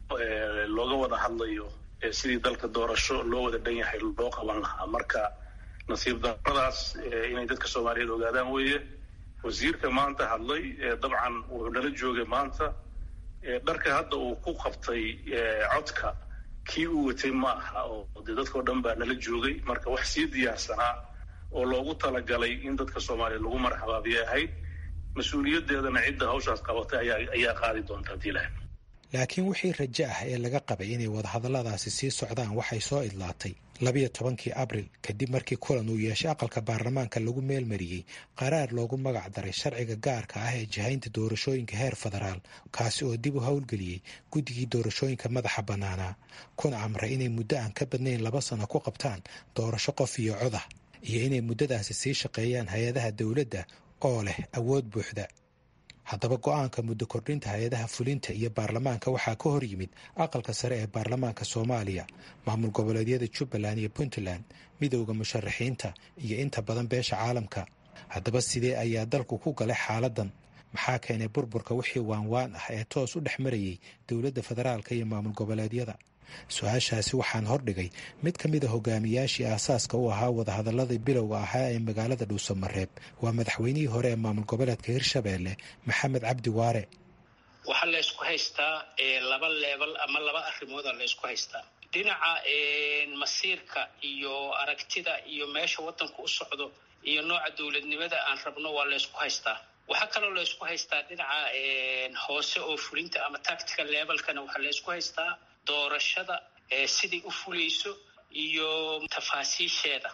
looga wada hadlayo sidii dalka doorasho loo wada dhan yahay loo qaban lahaa marka nasiib darradaas inay dadka soomaaliyeed ogaadaan weeye. wasiirka maanta hadlay dabcan wuxuu nala joogay maanta dharka hadda uu ku qabtay codka kii uu watay ma aha oo dee dadkao dhan baa nala joogay marka wax sii diyaarsanaa oo loogu talagalay in dadka soomaaliyeed lagu marxabaabiye ahayd mas-uuliyaddeedana cidda hawshaas qabatay ayaa ayaa qaadi doonta haddii lahay. laakiin wixii rajo ah ee laga qabay inay wadahadalladaasi sii socdaan waxay soo idlaatay labiyo tobankii abril kadib markii kulan uu yeeshay aqalka baarlamaanka lagu meelmariyey qaraar loogu magac daray sharciga gaarka ah ee jihaynta doorashooyinka heer federaal kaasi oo dib u howlgeliyey guddigii doorashooyinka madaxa bannaanaa kuna amray inay muddo aan ka badnayn laba sano ku qabtaan doorasho qof iyo cod ah iyo inay muddadaasi sii shaqeeyaan hay-adaha dowladda oo leh awood buuxda. haddaba go-aanka muddo kordhinta hay-adaha fulinta iyo baarlamaanka waxaa ka hor yimid aqalka sare ee baarlamaanka soomaaliya maamul goboleedyada jubbaland iyo puntland midowda musharaxiinta iyo inta badan beesha caalamka. haddaba sidee ayaa dalku ku galay xaaladan? maxaa keenay burburka wixii waanwaan ah ee toos u dhex marayey dowladda federaalka iyo maamul goboleedyada? su-aashaasi waxaan hordhigay mid ka mid a hogaamiyaashii aasaaska u ahaa wadahadalladii bilowga ahaa ee magaalada dhuusamareeb waa madaxweynihii hore ee maamul goboleedka hirshabeelle maxamed cabdi waare. waxaa la ysku haystaa laba leebal ama laba arrimooda la ysku haystaa. dhinaca masiirka iyo aragtida iyo meesha waddanku u socdo iyo nooca dowladnimada aan rabno waa la ysku haystaa. waxaa kaloo la ysku haystaa dhinaca hoose oo fulinta ama tactical levelkana waxaa la ysku haystaa doorashada siday u fulayso iyo tafaasiisheeda.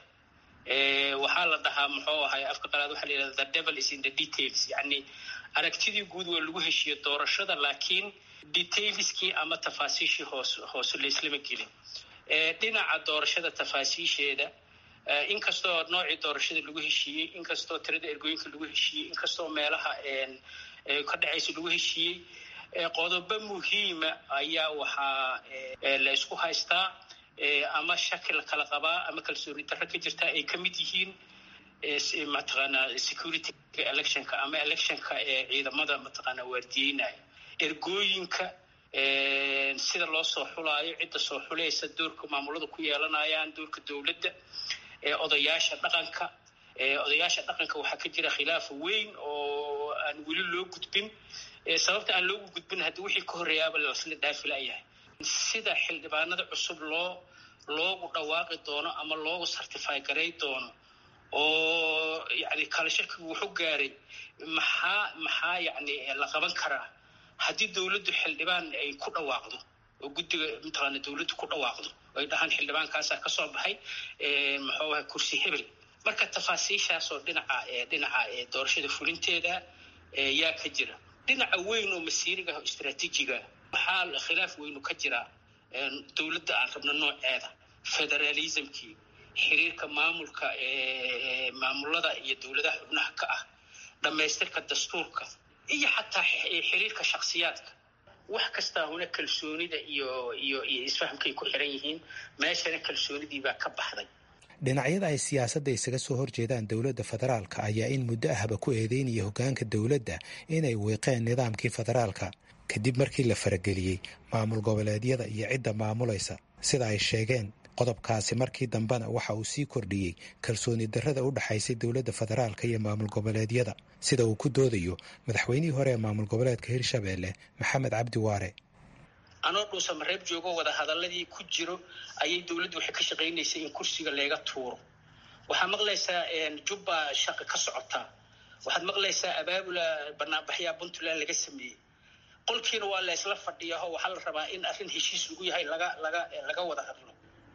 waxaa la dhahaa muxuu ahay afka qalaad waxaa la yidhahda the devil is in the details, yacni aragtidii guud waa lagu heshiiyo doorashada laakiin detailskii ama tafaasiishii hoos hoose laislama gelin. dhinaca doorashada tafaasiisheeda inkastoo noocii doorashada lagu heshiiyey, inkastoo tirada ergooyinka lagu heshiiyey, inkastoo meelaha ka dhacaysa lagu heshiiyey, qodobo muhiima ayaa waxaa la isku haystaa ama shaki la kala qabaa ama kalsooni darro ka jirta ay ka mid yihiin mataqaanaa security electionka ama electionka ee ciidamada mataqaanaa waardiyeynaya, ergooyinka sida loo soo xulaayo, cidda soo xulaysa, doorka maamulada ku yeelanayaan, doorka dowladda, odayaasha dhaqanka. odayaasha dhaqanka waxaa ka jira khilaaf weyn oo aan weli loo gudbin. sababta aan loogu gudbin haddii wixii ka horreeyaaba lasla dhaafi layahay. sida xildhibaanada cusub loo loogu dhawaaqi doono ama loogu certify garay doono oo yani kala shakigu wuxuu gaaray maxaa maxaa yani la qaban karaa haddii dowladdu xildhibaan ay ku dhawaaqdo oo guddiga mataqaana dowladdu ku dhawaaqdo ay dhahaan xildhibaankaasaa ka soo baxay muxuu ahay kursi hebel. marka tafaasiishaasoo dhinaca dhinaca doorashada fulinteeda yaa ka jira. dhinaca weyn oo masiiriga ah oo istaraatiijiga waxaa khilaaf weynu ka jira dowladda aan rabno nooceeda, federalismkii, xiriirka maamulka maamulada iyo dowladaha xubnaha ka ah, dhammaystirka dastuurka iyo xataa xiriirka shakhsiyaadka. wax kastaa huna kalsoonida iyo iyo iyo isfahamkay ku xiran yihiin. meeshana kalsoonidii baa ka baxday. dhinacyada ay siyaasadda isaga soo horjeedaan dowladda federaalka ayaa in muddo ahba ku eedeynaya hoggaanka dowladda inay weeqeen nidaamkii federaalka kadib markii la farageliyey maamul goboleedyada iyo cidda maamulaysa. sida ay sheegeen, qodobkaasi markii dambena waxa uu sii kordhiyey kalsooni darrada u dhaxaysay dowladda federaalka iyo maamul goboleedyada, sida uu ku doodayo madaxweynihii hore ee maamul goboleedka hirshabeelle maxamed cabdi waare. anoo dhuusa mareeb joogo wada hadaladii ku jiro ayay dowladdu waxay ka shaqaynaysay in kursiga leega tuuro. waxaa maqlaysaa jubba shaqa ka socotaa, waxaad maqlaysaa abaabula banaanbaxyaa puntland laga sameeyey. qolkiina waa la isla fadhiyaho waxaa la rabaa in arrin heshiis lagu yahay laga laga laga wada hadlo.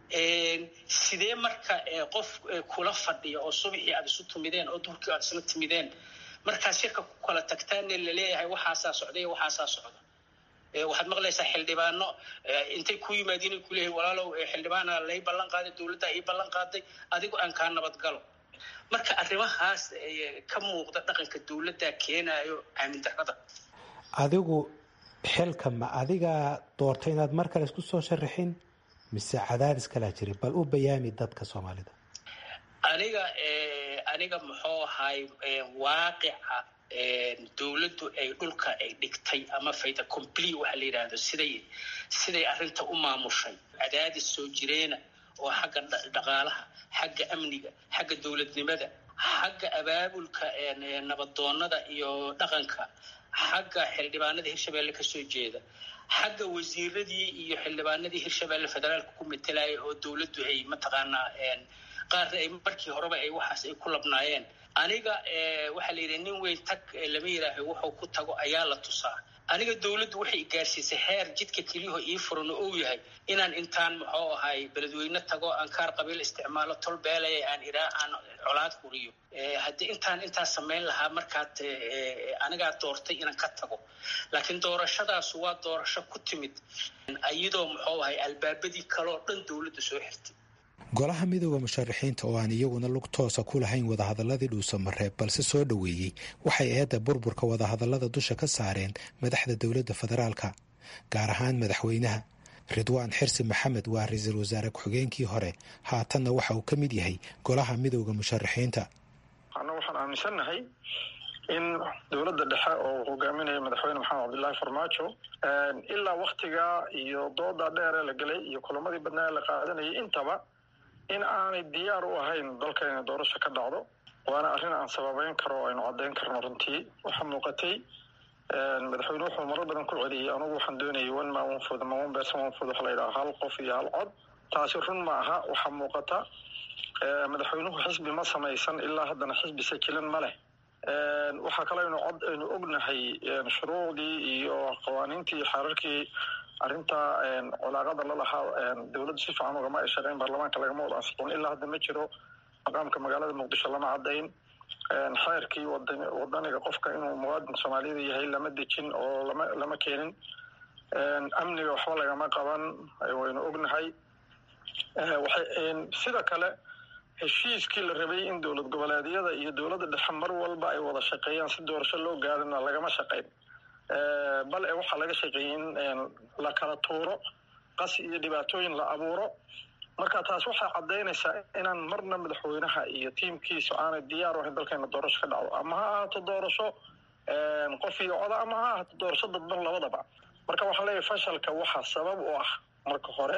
sidee marka qof kula fadhiya oo subaxii aad isu timideen oo duhurkii aad isla timideen markaa shirka ku kala tagtaanne laleeyahay waxaasaa socday waxaasaa socda. waxaad maqlaysaa xildhibaano intay ku yimaadiin ku leeyahay walaalow xildhibaana lay ballan qaaday, dowladda ay ballan qaaday, adigu aan kaa nabadgalo. marka arrimahaas ka muuqda dhaqanka dowladda keenayo aamin darrada. adigu xilka ma adigaa doortay inaad mar kale isku soo sharaxin mise cadaadis kalaa jiray? bal u bayaami dadka Soomaalida. aniga aniga muxuu ahay waaqica dowladdu ay dhulka ay dhigtay ama fayda complete waxa la yiraahdo siday siday arrinta u maamushay cadaadis soo jireena oo xagga dhaqaalaha, xagga amniga, xagga dowladnimada, xagga abaabulka nabadoonnada iyo dhaqanka, xagga xildhibaanada hirshabeelle ka soo jeeda, xagga wasiiradii iyo xildhibaanadii hirshabeelle federaalka ku metelayay oo dowladdu ay mataqaanaa qaar ay markii horeba ay waxaas ay ku labnaayeen. aniga waxaa la yidhi nin weyn tag lama yidhaaho wuxuu ku tago ayaa la tusaa. aniga dowladdu waxay gaarsiisay heer jidka keliyaho ii furan oo uu yahay inaan intaan muxuu ahay beledweyne tago aan kaar qabiil isticmaalo tol beelaya aan iraa aan colaad huriyo. haddii intaan intaan samayn lahaa markaad anigaa doortay inaan ka tago. laakiin doorashadaas waa doorasho ku timid iyadoo muxuu ahay albaabadii kaloo dhan dowladda soo xirtay. golaha midooda musharaxiinta oo aan iyaguna lug toosa ku lahayn wadahadaladii dhuusamareeb balse soo dhoweeyey waxay eedda burburka wadahadalada dusha ka saareen madaxda dowladda federaalka, gaar ahaan madaxweynaha. ridwaan xirsi maxamed waa ra-iisul wasaare ku-xigeenkii hore, haatanna waxa uu ka mid yahay golaha midooda musharaxiinta. anna waxaan aaminsannahay in dowladda dhexe oo hogaaminaya madaxweyne maxamed cabdilaahi farmaajo ilaa waktiga iyo dooda dheere la gelay iyo kulamadii badnaa la qaadanayay intaba in aanay diyaar u ahayn dalka inay doorasho ka dhacdo. waana arrin aan sababeyn karo o aynu caddayn karno. runtii waxaa muuqatay madaxweyne wuxuu marar badan ku celiyey anugu waxaan doonayay one man one vote ama one person one vote waxa la yidhaha hal qof iyo hal cod. taasi run ma aha. waxaa muuqata madaxweynuhu xisbi ma samaysan ilaa haddana xisbi sajilan ma leh. waxaa kale aynu cod aynu ognahay shuruucdii iyo qawaaniintii iyo xeerarkii arrinta colaaqada lalahaa dowladdu si fiican ugama ay shaqeyn, baarlamaanka lagama wada ansixin. ilaa hadda ma jiro maqaamka magaalada muqdisho lama caddayn. xeerkii wadaniga qofka inuu muwaadin soomaaliyada yahay lama dejin oo lama lama keenin. amniga waxba lagama qaban, waynu ognahay. sida kale heshiiskii la rabay in dowlad goboleedyada iyo dowladda dhexe mar walba ay wada shaqeeyaan si doorasho loo gaarina lagama shaqeyn. bal e waxaa laga shaqeeyey in la kala tuuro, qas iyo dhibaatooyin la abuuro. marka taas waxay caddaynaysaa inaan marna madaxweynaha iyo tiimkiisu aanay diyaar u ahayn dalkeena doorasho ka dhacdo, ama ha ahaato doorasho qof iyo coda ama ha ahaato doorasho dadban labadaba. marka waxaan leeyahay fashalka waxaa sabab u ah marka hore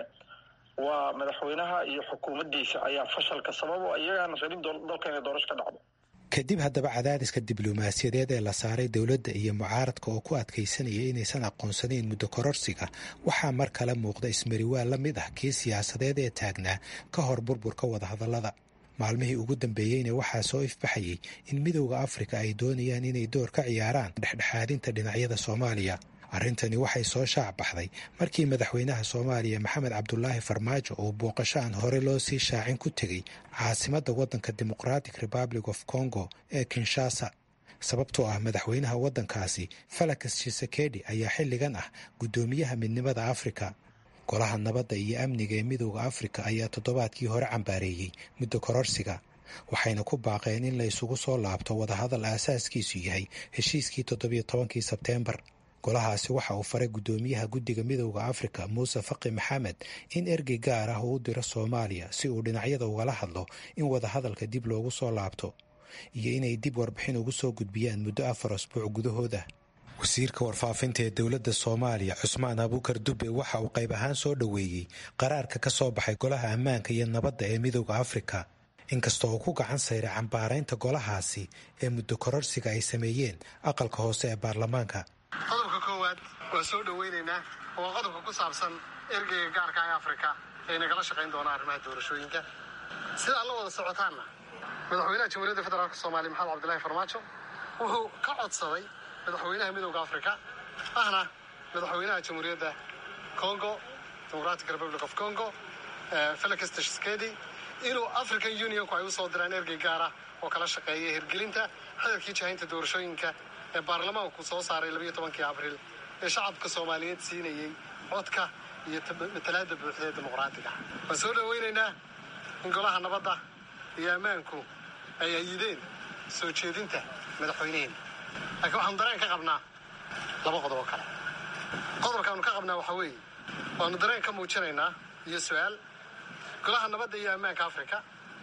waa madaxweynaha iyo xukuumaddiisa ayaa fashalka sabab u ah iyagaana rabin dalka inay doorasho ka dhacdo. kadib haddaba cadaadiska diblomaasiyadeed ee la saaray dowladda iyo mucaaradka oo ku adkaysanaya inaysan aqoonsanayn muddo kororsiga waxaa mar kale muuqda ismariwaa la mid ah kii siyaasadeed ee taagnaa ka hor burburka wadahadallada. maalmihii ugu dambeeyeyna waxaa soo ifbaxayay in midowda afrika ay doonayaan inay door ka ciyaaraan dhexdhexaadinta dhinacyada soomaaliya. arrintani waxay soo shaac baxday markii madaxweynaha soomaaliya maxamed cabdulaahi farmaajo uu booqasho aan hore loo sii shaacin ku tegey caasimadda waddanka democratic republic of congo ee kinshasa. sababtoo ah madaxweynaha waddankaasi felix tshisekedi ayaa xilligan ah guddoomiyaha midnimada afrika. golaha nabadda iyo amniga ee midowda afrika ayaa toddobaadkii hore cambaareeyey muddo kororsiga waxayna ku baaqeen in la isugu soo laabto wadahadal aasaaskiisu yahay heshiiskii toddobiyo tobankii sebteembar. golahaasi waxa uu faray guddoomiyaha guddiga midowda afrika muuse faqi maxamed in ergey gaar ah uu u diro soomaaliya si uu dhinacyada ugala hadlo in wadahadalka dib loogu soo laabto iyo inay dib warbixin ugu soo gudbiyaan muddo afar asbuuc gudahooda. wasiirka warfaafinta ee dowladda soomaaliya cusmaan abuukar dube waxa uu qayb ahaan soo dhoweeyey qaraarka ka soo baxay golaha ammaanka iyo nabadda ee midowda afrika inkastoo uu ku gacan sayray cambaaraynta golahaasi ee muddo kororsiga ay sameeyeen aqalka hoose ee baarlamaanka. qodobka koowaad waa soo dhoweynaynaa oo qodobka ku saabsan ergeyga gaarka ee afrika ee nagala shaqayn doona arrimaha doorashooyinka. sida alla wada socotaanna madaxweynaha jamhuuriyadda federaalk soomaaliya maxamed cabdilaahi farmaajo wuxuu ka codsaday madaxweynaha midowda afrika ahna madaxweynaha jamhuuriyadda congo democratic republic of congo felix tshisekedi inuu african unionku ay u soo diraan ergey gaara oo kala shaqeeya hirgelinta hadalkii jahaynta doorashooyinka ee baarlamaanku soo saaray labiyo tobankii abriil ee shacabka soomaaliyeed siinayey codka iyo matalaadda buuxda ee dimuqraatiga. waan soo dhoweynaynaa in golaha nabadda iyo ammaanku ay ayideen soo jeedinta madaxweyneheena. laakiin waxaanu dareen ka qabnaa laba qodob oo kale. qodobkaanu ka qabnaa waxaa weeye waanu dareen ka muujinaynaa iyo su-aal golaha nabadda iyo ammaanka africa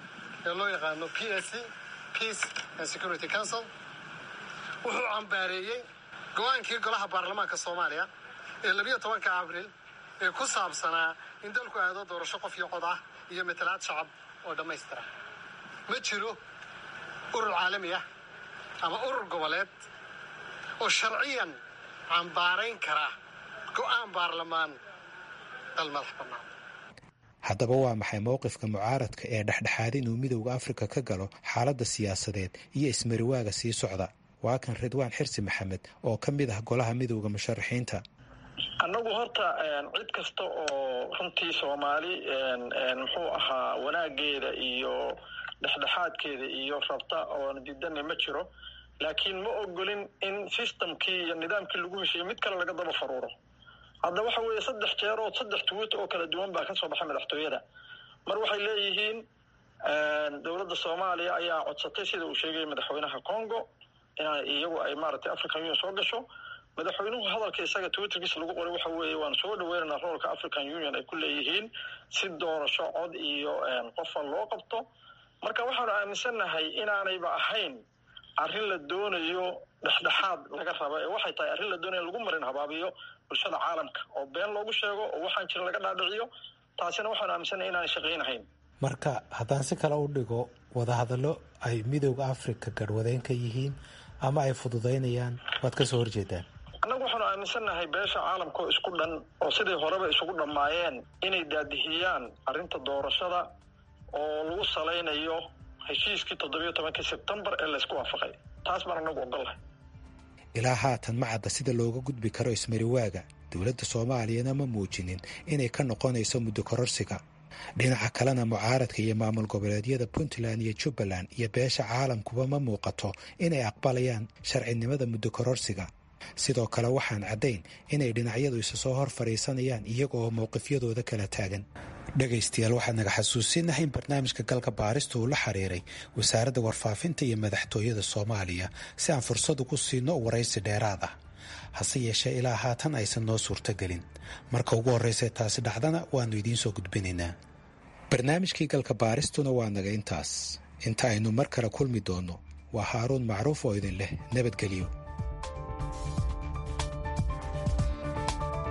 ee loo yaqaano p s c peace and security council wuxuu cambaareeyey go-aankii golaha baarlamaanka soomaaliya ee labiyo tobanka abriil ee ku saabsanaa in dalku aado doorasho qof iyo cod ah iyo matalaad shacab oo dhammaystira. ma jiro urur caalami ah ama urur goboleed oo sharciyan cambaarayn kara go-aan baarlamaan dal madax bannaan. haddaba waa maxay mowqifka mucaaradka ee dhexdhexaad inuu midowda afrika ka galo xaaladda siyaasadeed iyo ismariwaaga sii socda? waa kan ridwaan xirsi maxamed oo ka mid ah golaha midowda musharaxiinta. annagu horta cid kasta oo runtii soomaali muxuu ahaa wanaageeda iyo dhexdhexaadkeeda iyo rabta oona diidanay ma jiro, laakiin ma ogolin in systemkii iyo nidaamkii lagu heshiiyey mid kale laga daba faruuro. hadda waxa weeye saddex jeer oo saddex tuwit oo kala duwan baa ka soo baxay madaxtooyada. mar waxay leeyihiin dowladda soomaaliya ayaa codsatay sida uu sheegay madaxweynaha congo in iyagu ay maaragtay african union soo gasho. madaxweynuhu hadalka isaga twitterkiisa lagu qoray waxa weeye waan soo dhaweynaynaa roolka african union ay ku leeyihiin si doorasho cod iyo qofa loo qabto. marka waxaanu aaminsannahay inaanayba ahayn arrin la doonayo dhexdhexaad laga raba ee waxay tahay arrin la doonayo lagu marin habaabiyo bulshada caalamka oo been loogu sheego oo waxaan jirin laga dhaadhiciyo. taasina waxaanu aaminsannahay inaanay shaqaynahayn. marka haddaan si kale u dhigo wadahadallo ay midowda afrika garhwadeen ka yihiin ama ay fududaynayaan waad ka soo horjeedaan? annagu waxaanu aaminsannahay beesha caalamka oo isku dhan oo sidii horeba isugu dhammaayeen inay daadihiyaan arrinta doorashada oo lagu salaynayo heshiiskii toddobiyo tobankii sebtembar ee laysku waafaqay. taas baan annagu ogolahay. ilaa haatan ma cadda sida looga gudbi karo ismariwaaga. dowladda soomaaliyana ma muujinin inay ka noqonayso muddo kororsiga. dhinaca kalena mucaaradka iyo maamul goboleedyada puntland iyo jubbaland iyo beesha caalamkuba ma muuqato inay aqbalayaan sharcinimada muddo kororsiga. sidoo kale waxaan caddayn inay dhinacyadu isa soo hor fadhiisanayaan iyaga oo mowqifyadooda kala taagan. dhegaystayaal waxaad naga xasuusinahay in barnaamijka galka baarista uu la xiriiray wasaaradda warfaafinta iyo madaxtooyada soomaaliya si aan fursad ugu siino waraysi dheeraad ah. hase yeeshee ilaa haatan aysan noo suurtogelin. marka ugu horraysa taasi dhacdana waannu idiin soo gudbinaynaa. barnaamijkii galka baaristuna waa naga intaas. inta aynu mar kale kulmi doonno waa haaruun macruuf oo idin leh nabadgelyo.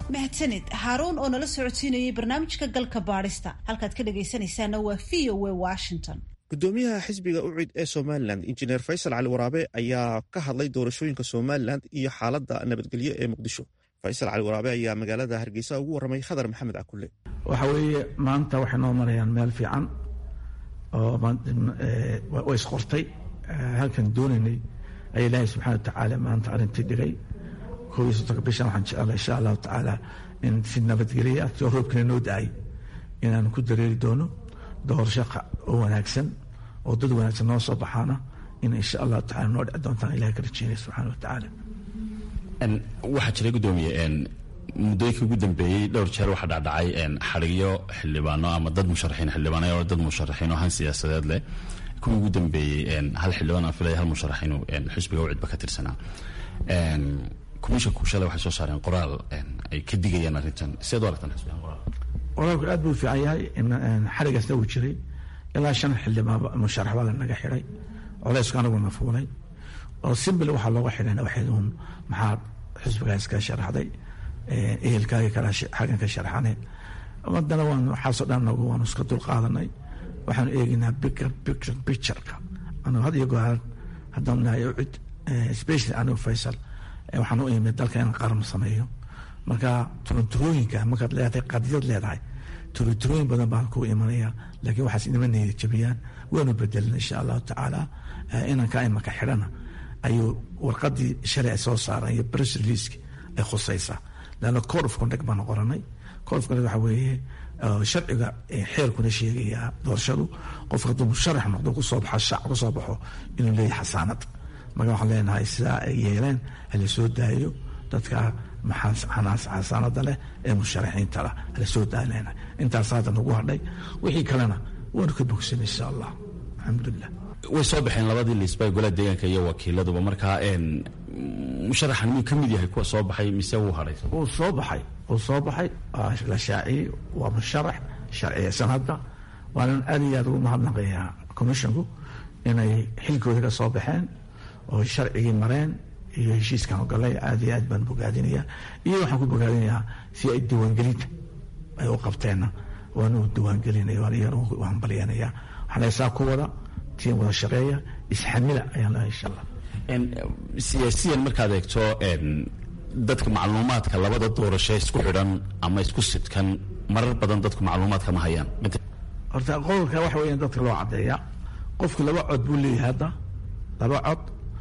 mahadsanid haaruun oo nala socodsiinayay barnaamijka galka baadhista halkaad ka dhagaysanaysaana waa v o a washington. gudoomiyaha xisbiga ucid ee somalilan injineer faysal cali waraabe ayaa ka hadlay doorashooyinka somalilan iyo xaaladda nabadgelyo ee muqdisho. faysal cali waraabe ayaa magaalada hargeysa ugu warramay khadar maxamed cakulle. waxa weeye maanta waxay noo marayaan meel fiican oo way isqortay halkan doonaynay ay ilaahay subxaana watacaala maanta arrintii dhigay koob iyo soddonka bishan waxaan jeclaa insha allahu tacaala in si nabadgelya soo roobkana noo da-ay inaanu ku dareeri doono doorasho oo wanaagsan oo dad wanaagsan noo soo baxaana in insha allahu tacala noo dhici doontaan ilahay ka rajeynaya subxaana watacaala. waxaa jiray gudoomiye muddooyinkii ugu dambeeyey dhowr jeer waxaa dhacdhacay xadhigyo xildhibaano ama dad musharaxiin xildhibaano oo dad musharaxiin oo han siyaasadeed leh. kuwii ugu dambeeyey hal xildhibaan aan filaya hal musharaxiin xisbiga ucidba ka tirsanaa. komishanku shalay waxay soo saareen qoraal ay ka digayaan arrintan. sideed u aragtaan xisbigan qoraal? qoraalku aad buu fiican yahay in xadhigaasna uu jiray ilaa shan xildhibaan musharax baa lanaga xidhay colaysku anaguna fuulay oo simbl waxaa looga xidhayna waxay uun maxaa xisbigaas ka sharaxday ehelkaagii kala xaggan ka sharaxane haddana waanu waxaasoo dhan nagu waanu iska dulqaadanay waxaanu eegaynaa bigger picture pictureka anu had iyo goor haddaan nahay ucid especially anigu faysal waxaan u imid dalka inaan qaran sameeyo marka turunturooyinka markaad leedahay qadiyad leedahay turunturooyin badan baan ku imanaya laakiin waxaas inama niyad jabiyaan waanu bedelin insha allahu tacaala inaan ka imaka xidhana ayuu warqadii shalay ay soo saaran iyo press release ay khusaysaa laanna code of conduct baan qoranay code of conduct waxa weeye sharciga xeerkuna sheegaya doorashadu qofka hadduu musharax noqdo kusoo baxo shaac kusoo baxo inuu leeyahay xasaanad marka waxaan leenahay sidaa ay yeeleen hala soo daayo dadka xasaanada leh ee musharaxiinta lah hala soo daaya leenahay intaas hadda nagu hadhay wixii kalena waanu ka bogsan insha allah alxamdulilah. way soo baxeen labadii liisba golaha deegaanka iyo wakiiladuba markaa musharaxan miyuu ka mid yahay kuwa soo baxay mise wuu hadhay? wuu soo baxay wuu soo baxay la shaaciyey waa musharax sharciyeysan hadda waanan aad iyo aad ugu mahadnaqayaa commissionku inay xilkooda ka soo baxeen oo sharcigii mareen iyo heshiiskan ogolay aad iyo aad baan bogaadinayaa iyo waxaan ku bogaadinayaa si ay diiwaangelinta ay u qabteenna waanu diiwaangelinaya waan balyanaya waxaan heesaa ku wada tiin wada shaqeeya isxamila ayaan leeyahay insha allah. siyaasiyan markaad eegto dadka macluumaadka labada doorasho isku xidhan ama isku sidkan marar badan dadku macluumaadka ma hayaan. horta qodobka waxa weeyaan dadka loo caddeeya qofku laba cod buu leeyahay hadda laba cod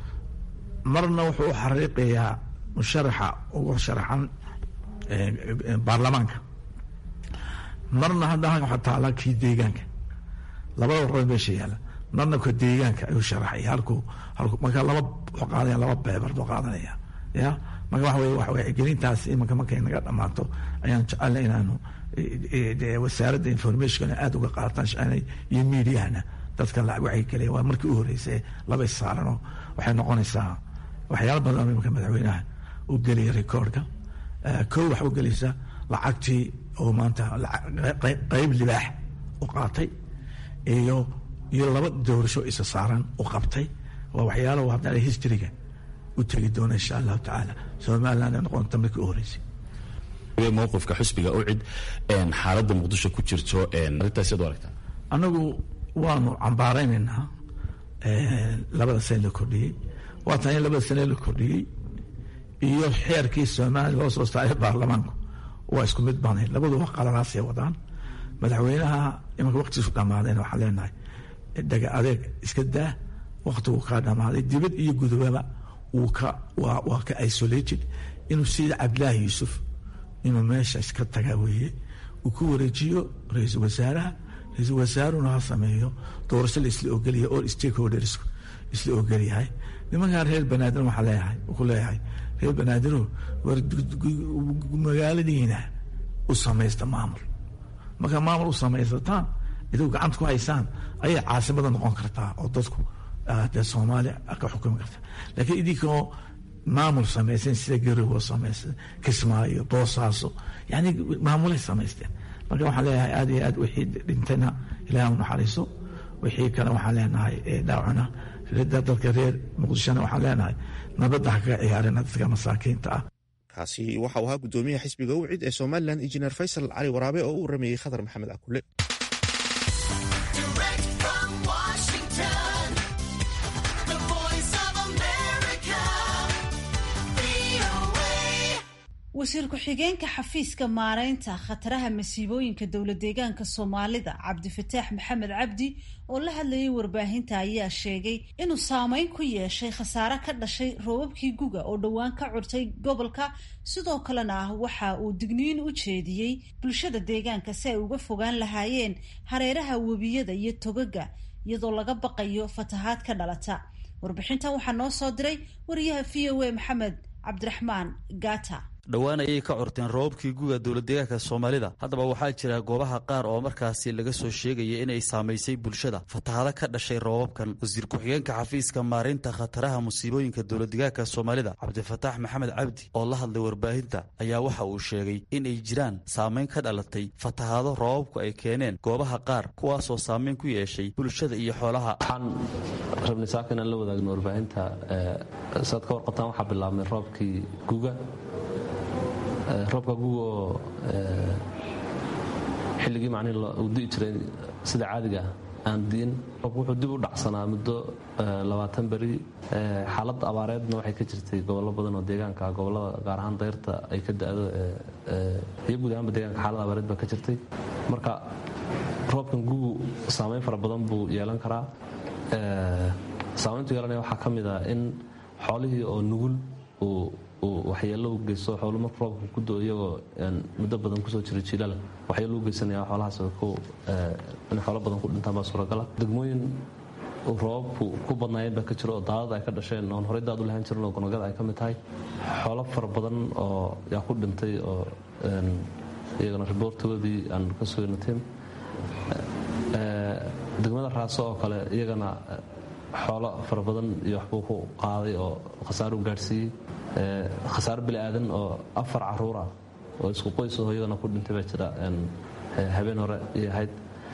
marna wuxuu u xariiqayaa musharaxa ugu sharaxan baarlamaanka marna hadda waxaa taala kii deegaanka labada warqad meesha yaala marna ka deegaanka ayuu sharaxaya halkuu halku marka laba wuxuu qaadanaya laba beebar buu qaadanaya ya marka waxa weye waxa weye gelintaas imanka markay naga dhamaato ayaan jecelnay inaanu wasaaradda informationa aada uga qaataan shaqeynay iyo miidiyahana dadka la wacyigelaya waa markii u horreysay laba isaaranoo waxay noqonaysaa waxyaala badan imanka madaxweynaha u gelaya rekoordka kow waxa u gelaysa lacagtii oo maanta qayb libaax u qaatay iyo iyo laba doorasho isa saaran u qabtay waa waxyaala hadda historyga u tegi doona insha allahu tacaala somaliland ay noqonta markii u horreysay. mowqifka xisbiga ucid xaaladda muqdisho ku jirto arrintaas iyad u aragtaa? anagu waanu cambaaraynaynaa labada sane la kordhiyey waatan in labada sane la kordhiyey iyo xeerkii soomaaliya loo soo saaray baarlamaanku waa isku mid baanayn labaduba qalalaasay wadaan madaxweynaha imanka waqtigiisu dhammaadeen waxaan leenahay dhaga adeeg iska daa waqtigu kaa dhammaaday dibad iyo gudubaba uu ka waa waa ka isolated inuu sida cabdilaahi yuusuf inuu meesha iska tagaa weeye uu ku wareejiyo ra-iisul wasaaraha ra-iisul wasaaruna ha sameeyo doorasho la isla ogolyahay all stakeholders isla ogolyahay nimankaa reer banaadir waxaa leeyahay ku leeyahay reer banaadiro war magaaladiina u samaysta maamul markaa maamul u samaysataan idigu gacanta ku haysaan ayay caasimada noqon kartaa oo dadku dee soomaaliya ka xukumi karta laakiin idinkoo maamul samaysan sida garowo samaysan kismaayo boosaaso yani maamulay samaysteen marka waxaan leeyahay aad iyo aad wixii dhintayna ilaah u naxariiso wixii kale waxaan leenahay dhaawcuna dadka reer muqdishona waxaan leenahay nabadda ha kaga ciyaarina dadka masaakiinta ah. kaasi waxa uu ahaa gudoomiyaha xisbiga ucid ee somalilan injineer faysal cali waraabe oo u waramayey khadar maxamed akule. wasiir ku-xigeenka xafiiska maareynta khataraha masiibooyinka dowlad deegaanka soomaalida cabdifataax maxamed cabdi oo la hadlayay warbaahinta ayaa sheegay inuu saameyn ku yeeshay khasaare ka dhashay roobabkii guga oo dhowaan ka curtay gobolka, sidoo kalena ah waxa uu digniin u jeediyey bulshada deegaanka si ay uga fogaan lahaayeen hareeraha webiyada iyo togaga iyadoo laga baqayo fatahaad ka dhalata. warbixintan waxaa noo soo diray wariyaha v o a maxamed cabdiraxmaan gaata. dhowaan ayay ka curteen roobabkii guga dowladdeegaanka soomaalida. haddaba waxaa jira goobaha qaar oo markaasi laga soo sheegaya inay saamaysay bulshada fatahaado ka dhashay roobabkan. wasiir ku-xigeenka xafiiska maareynta khataraha musiibooyinka dowladdeegaanka soomaalida cabdifataax maxamed cabdi oo la hadlay warbaahinta ayaa waxa uu sheegay inay jiraan saamayn ka dhalatay fatahaado roobabku ay keeneen goobaha qaar, kuwaasoo saamayn ku yeeshay bulshada iyo xoolaha. waxaan rabnay saaka inaan la wadaagno warbaahinta. saad ka warqataan waxaa bilaabmay roobkii guga roobka guga oo xilligii macnihi uu di'i jiray sida caadiga ah aan di'in. roobku wuxuu dib u dhacsanaa muddo labaatan beri. xaaladda abaareedna waxay ka jirtay gobollo badan oo deegaanka ah, gobollada gaar ahaan dayrta ay ka da'do iyo guud ahaanba deegaanka xaalad abaareed baa ka jirtay. marka roobkan gugu saamayn fara badan buu yeelan karaa. saamayntu yeelanaya waxaa ka mid ah in xoolihii oo nugul uu waxyeello u geysto. xoolo marka roobka ku do iyagoo muddo badan kusoo jira jiilal waxyeello u geysanaya xoolahaas in xoolo badan ku dhintaan baa suuragala. degmooyin uu roobabku ku badnaayeen baa ka jiro oo daadada ay ka dhasheen oon horey daad u lahaan jirin oo gonogada ay ka mid tahay. xoolo fara badan oo yaa ku dhintay oo iyagana riboortoodii aan ka sugayno tim. degmada raaso oo kale iyagana xoolo fara badan iyo waxbuu ku qaaday oo khasaaro u gaadhsiiyey. khasaaro bili aadan oo afar caruur ah oo isku qoys oo iyagana ku dhintay baa jira habeen hore iyo ahayd.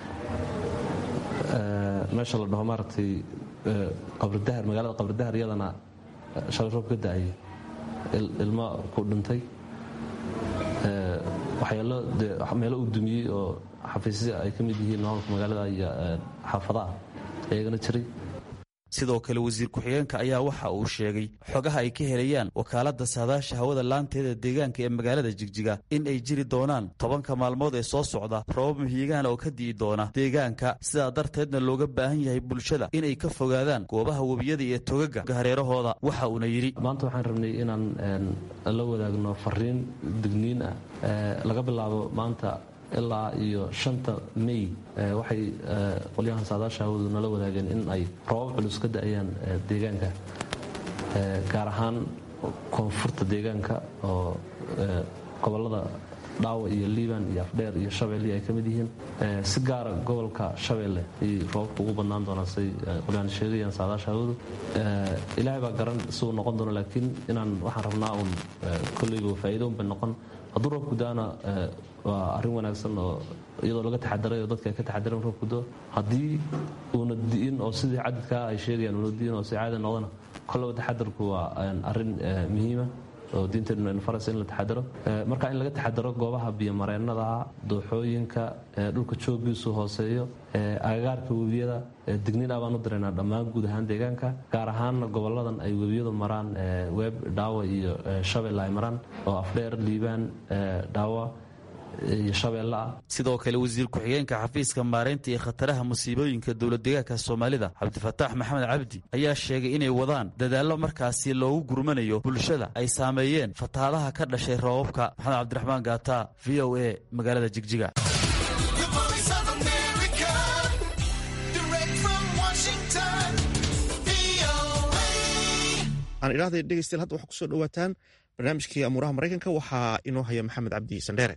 meesha la dhaho maaragtay qabridahar, magaalada qabridahar iyadana shalay roob ka da'ayay ilmo ku dhintay. waxyeello dee meelo uu dumiyey oo xafiisya ay ka mid yihiin maamulka magaalada iyo xaafadaha iyagana jiray. sidoo kale wasiir ku-xigeenka ayaa waxa uu sheegay xogaha ay ka helayaan wakaaladda saadaasha hawada laanteeda deegaanka ee magaalada jigjiga in ay jiri doonaan tobanka maalmood ee soo socda roobab mihigaan oo ka di'i doona deegaanka. sidaa darteedna looga baahan yahay bulshada inay ka fogaadaan goobaha webiyada iyo togaga hareerahooda. waxa uuna yidhi maanta waxaan rabnay inaan la wadaagno fariin digniin ah. laga bilaabo maanta ilaa iyo shanta may waxay qolyahan saadaasha hawadu nala wadaageen in ay roobab culus ka da'ayaan deegaanka, gaar ahaan koonfurta deegaanka oo gobollada dhaawa iyo liibaan iyo afdheer iyo shabeelle ay ka mid yihiin. si gaara gobolka shabeelle ay roobabka ugu badnaan doonaan say qolyahan sheegayaan saadaasha hawadu. ilaahay baa garan siduu noqon doono, laakiin inaan waxaan rabnaa uun kolleyba faa'iido un bay noqon. hadduu roobku daana waa arrin wanaagsan oo iyadoo laga taxadaray oo dadka ay ka taxadareen roobku do. haddii uuna di'in oo sidii cadadkaa ay sheegayaan uuna di'in oo si caadi noqdana kollaba taxadarku waa arrin muhiima oo diinteennu aynu faraysa in la taxadaro. marka in laga taxadaro goobaha biyomareennada, dooxooyinka, dhulka joogiisu hooseeyo, agagaarka webiyada. digniin ah baan u diraynaa dhammaan guud ahaan deegaanka, gaar ahaanna gobolladan ay webiyadu maraan, weeb, dhaawa iyo shabeelle ay maraan oo afdheer, liibaan, dhaawa iyo shabeelle ah. sidoo kale wasiir ku-xigeenka xafiiska maareynta iyo khataraha musiibooyinka dowladdeegaanka soomaalida cabdifataax maxamed cabdi ayaa sheegay inay wadaan dadaallo markaasi loogu gurmanayo bulshada ay saameeyeen fatahaadaha ka dhashay roobabka. maxamed cabdiraxmaan gaata, v o a, magaalada jigjiga. aan idhahday dhegeystayaal hadda waxaa kusoo dhawaataan barnaamijkii amuuraha maraykanka. waxaa inoo haya maxamed cabdi sandheere.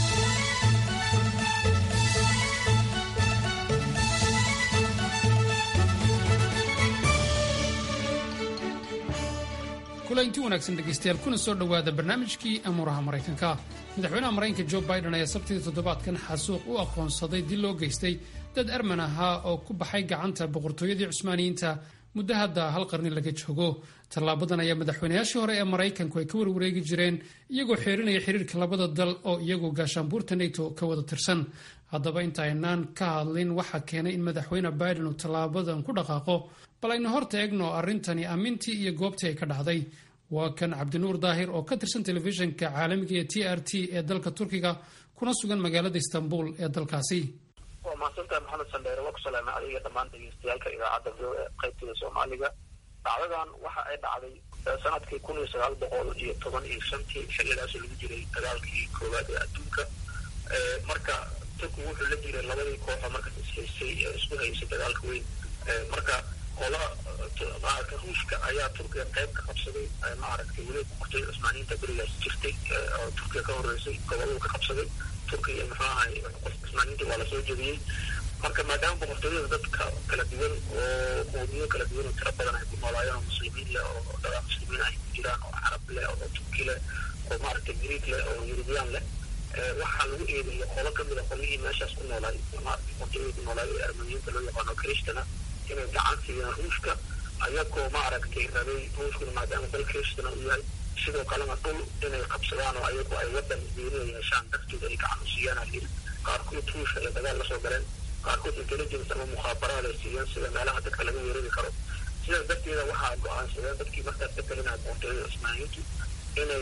kulanti wanaagsan dhegaystayaal, kuna soo dhowaada barnaamijkii amuuraha maraykanka. madaxweynaha maraykanka jo biden ayaa sabtidii toddobaadkan xasuuq u aqoonsaday dil loo geystay dad arman ahaa oo ku baxay gacanta boqortooyadii cusmaaniyiinta muddo hadda hal qarni laga joogo. tallaabadan ayaa madaxweynayaashii hore ee maraykanku ay ka warwareegi jireen iyagoo xeerinaya xiriirka labada dal oo iyagoo gaashaanbuurta nato ka wada tirsan. haddaba inta aynaan ka hadlin waxaa keenay in madaxweyne biden uu tallaabadan ku dhaqaaqo, bal aynu horta eegno arrintani ammintii iyo goobtii ay ka dhacday. waa kan cabdinuur daahir oo ka tirsan telefishinka caalamiga ee t r t ee dalka turkiga kuna sugan magaalada istanbul ee dalkaasi. waa mahadsantahay maxamed sandheere, waa ku salaamay adiga dhammaan dhegeystayaasha idaacadda v o e qaybtida soomaaliga. dhacdadan waxa ay dhacday sanadkii kun iyo sagaal boqol iyo toban iyo shantii xilligaasoo lagu jiray dagaalkii koowaad ee adduunka. marka turkigu wuxuu la jiray labadii kooxa markaas ishaysay ee isku haysay dagaalka weyn. marka qola maaragta ruushka ayaa turkiga qayb ka qabsaday, maaragtay weli boqortooy cusmaaniyiinta berigaas jirtay oo turkiga ka horeysay goboluu ka qabsaday. turkiga muxuu ahay cusmaaniyiinta waa lasoo jebiyey. marka maadaama boqortooyada dadka kala duwan oo qowmiyo kala duwan oo tiro badan ay ku noolaayeen oo muslimiin leh oo dadaa muslimiin ay ku jiraan oo carab leh oo turki leh oo maaragtay greek leh oo yurubiyaan leh, waxaa lagu eedeeyay qolo kamid a qolihii meeshaas ku noolaay maaragtay boqortooyada ku noolaay ee armeniyiinta loo yaqaano kristana inay gacan siiyaan ruushka ayagoo maaragtay rabay ruushkuna maadaama dal kristana uu yahay sidoo kalena dhul inay qabsadaan oo ayagu ay wadan diiniya yeeshaan dartooda ay gacan u siiyaan aa yiri. qaarkood ruushka ay dagaal lasoo galeen, qaarkood intelligence ama mukhaabaraad ay siiyeen sida meelaha dadka laga weerari karo. sidaas darteeda waxaa go-aansadeen dadkii markaas ka talinaya boqortooyada cusmaaniyiintu inay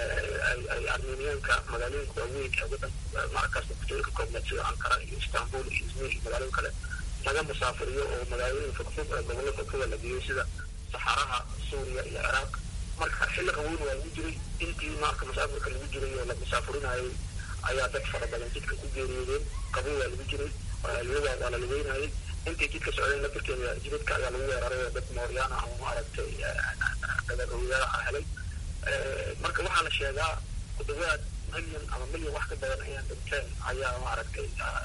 ay armeniyaanka magaalooyinka waaweyn ee wadan markaas boqortooyo ka koobneed sida ankara iyo istanbul iyo izmir iyo magaalooyin kale laga musaafiriyo oo magaalooyin fogfog ee gobollo fogfoga la geeyey sida saxaraha suuriya iyo ciraaq. marka xilli qaboyn waa lagu jiray. intii marka musaafirka lagu jiray oo la musaafirinayay ayaa dad fara badan jidka ku geeriyoodeen. qabow waa lagu jiray, lugaa waa la lugeynayay. intii jidka socdeen laftirkeeda jidadka ayaa lagu weeraray oo dad mooryaana ama maaragtay dagaal ah helay. marka waxaa la sheegaa ku dhawaad milyan ama milyan wax ka badan ayaa dhinteen ayaa maaragtay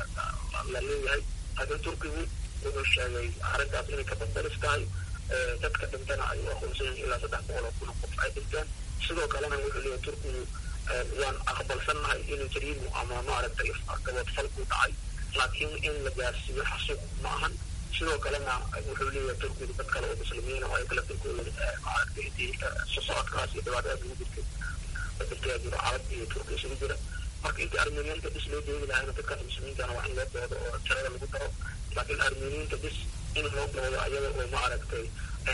la leeyahay. laakiin turkigu wuxuu sheegay arrintaas inay ka badbalis tahay. dadka dhintana ay u aqoonsan yihiin ilaa saddex boqol oo kun oo qof ay dhinteen. sidoo kalena wuxuu leeyahay turkigu waan aqbalsannahay inuu jariimu ama maaragtay gaboodfal ku dhacay, laakiin in la gaarsiiyo xasuuq ma ahan. sidoo kalena wuxuu leeyahay turkigu dad kale oo muslimiina oo ay kala turkooda maaragtay intii sosocodkaas iyo dhibaatadaas lagu jirtay dadkaa jiro carab iyo turki isugu jira. marka intii armeniyaanka bis loo doodi lahayna dadkaas muslimiintana waa in loo doodo oo tirada lagu daro, laakiin armeniyiinta bis in loo doodo ayaga oo maaragtay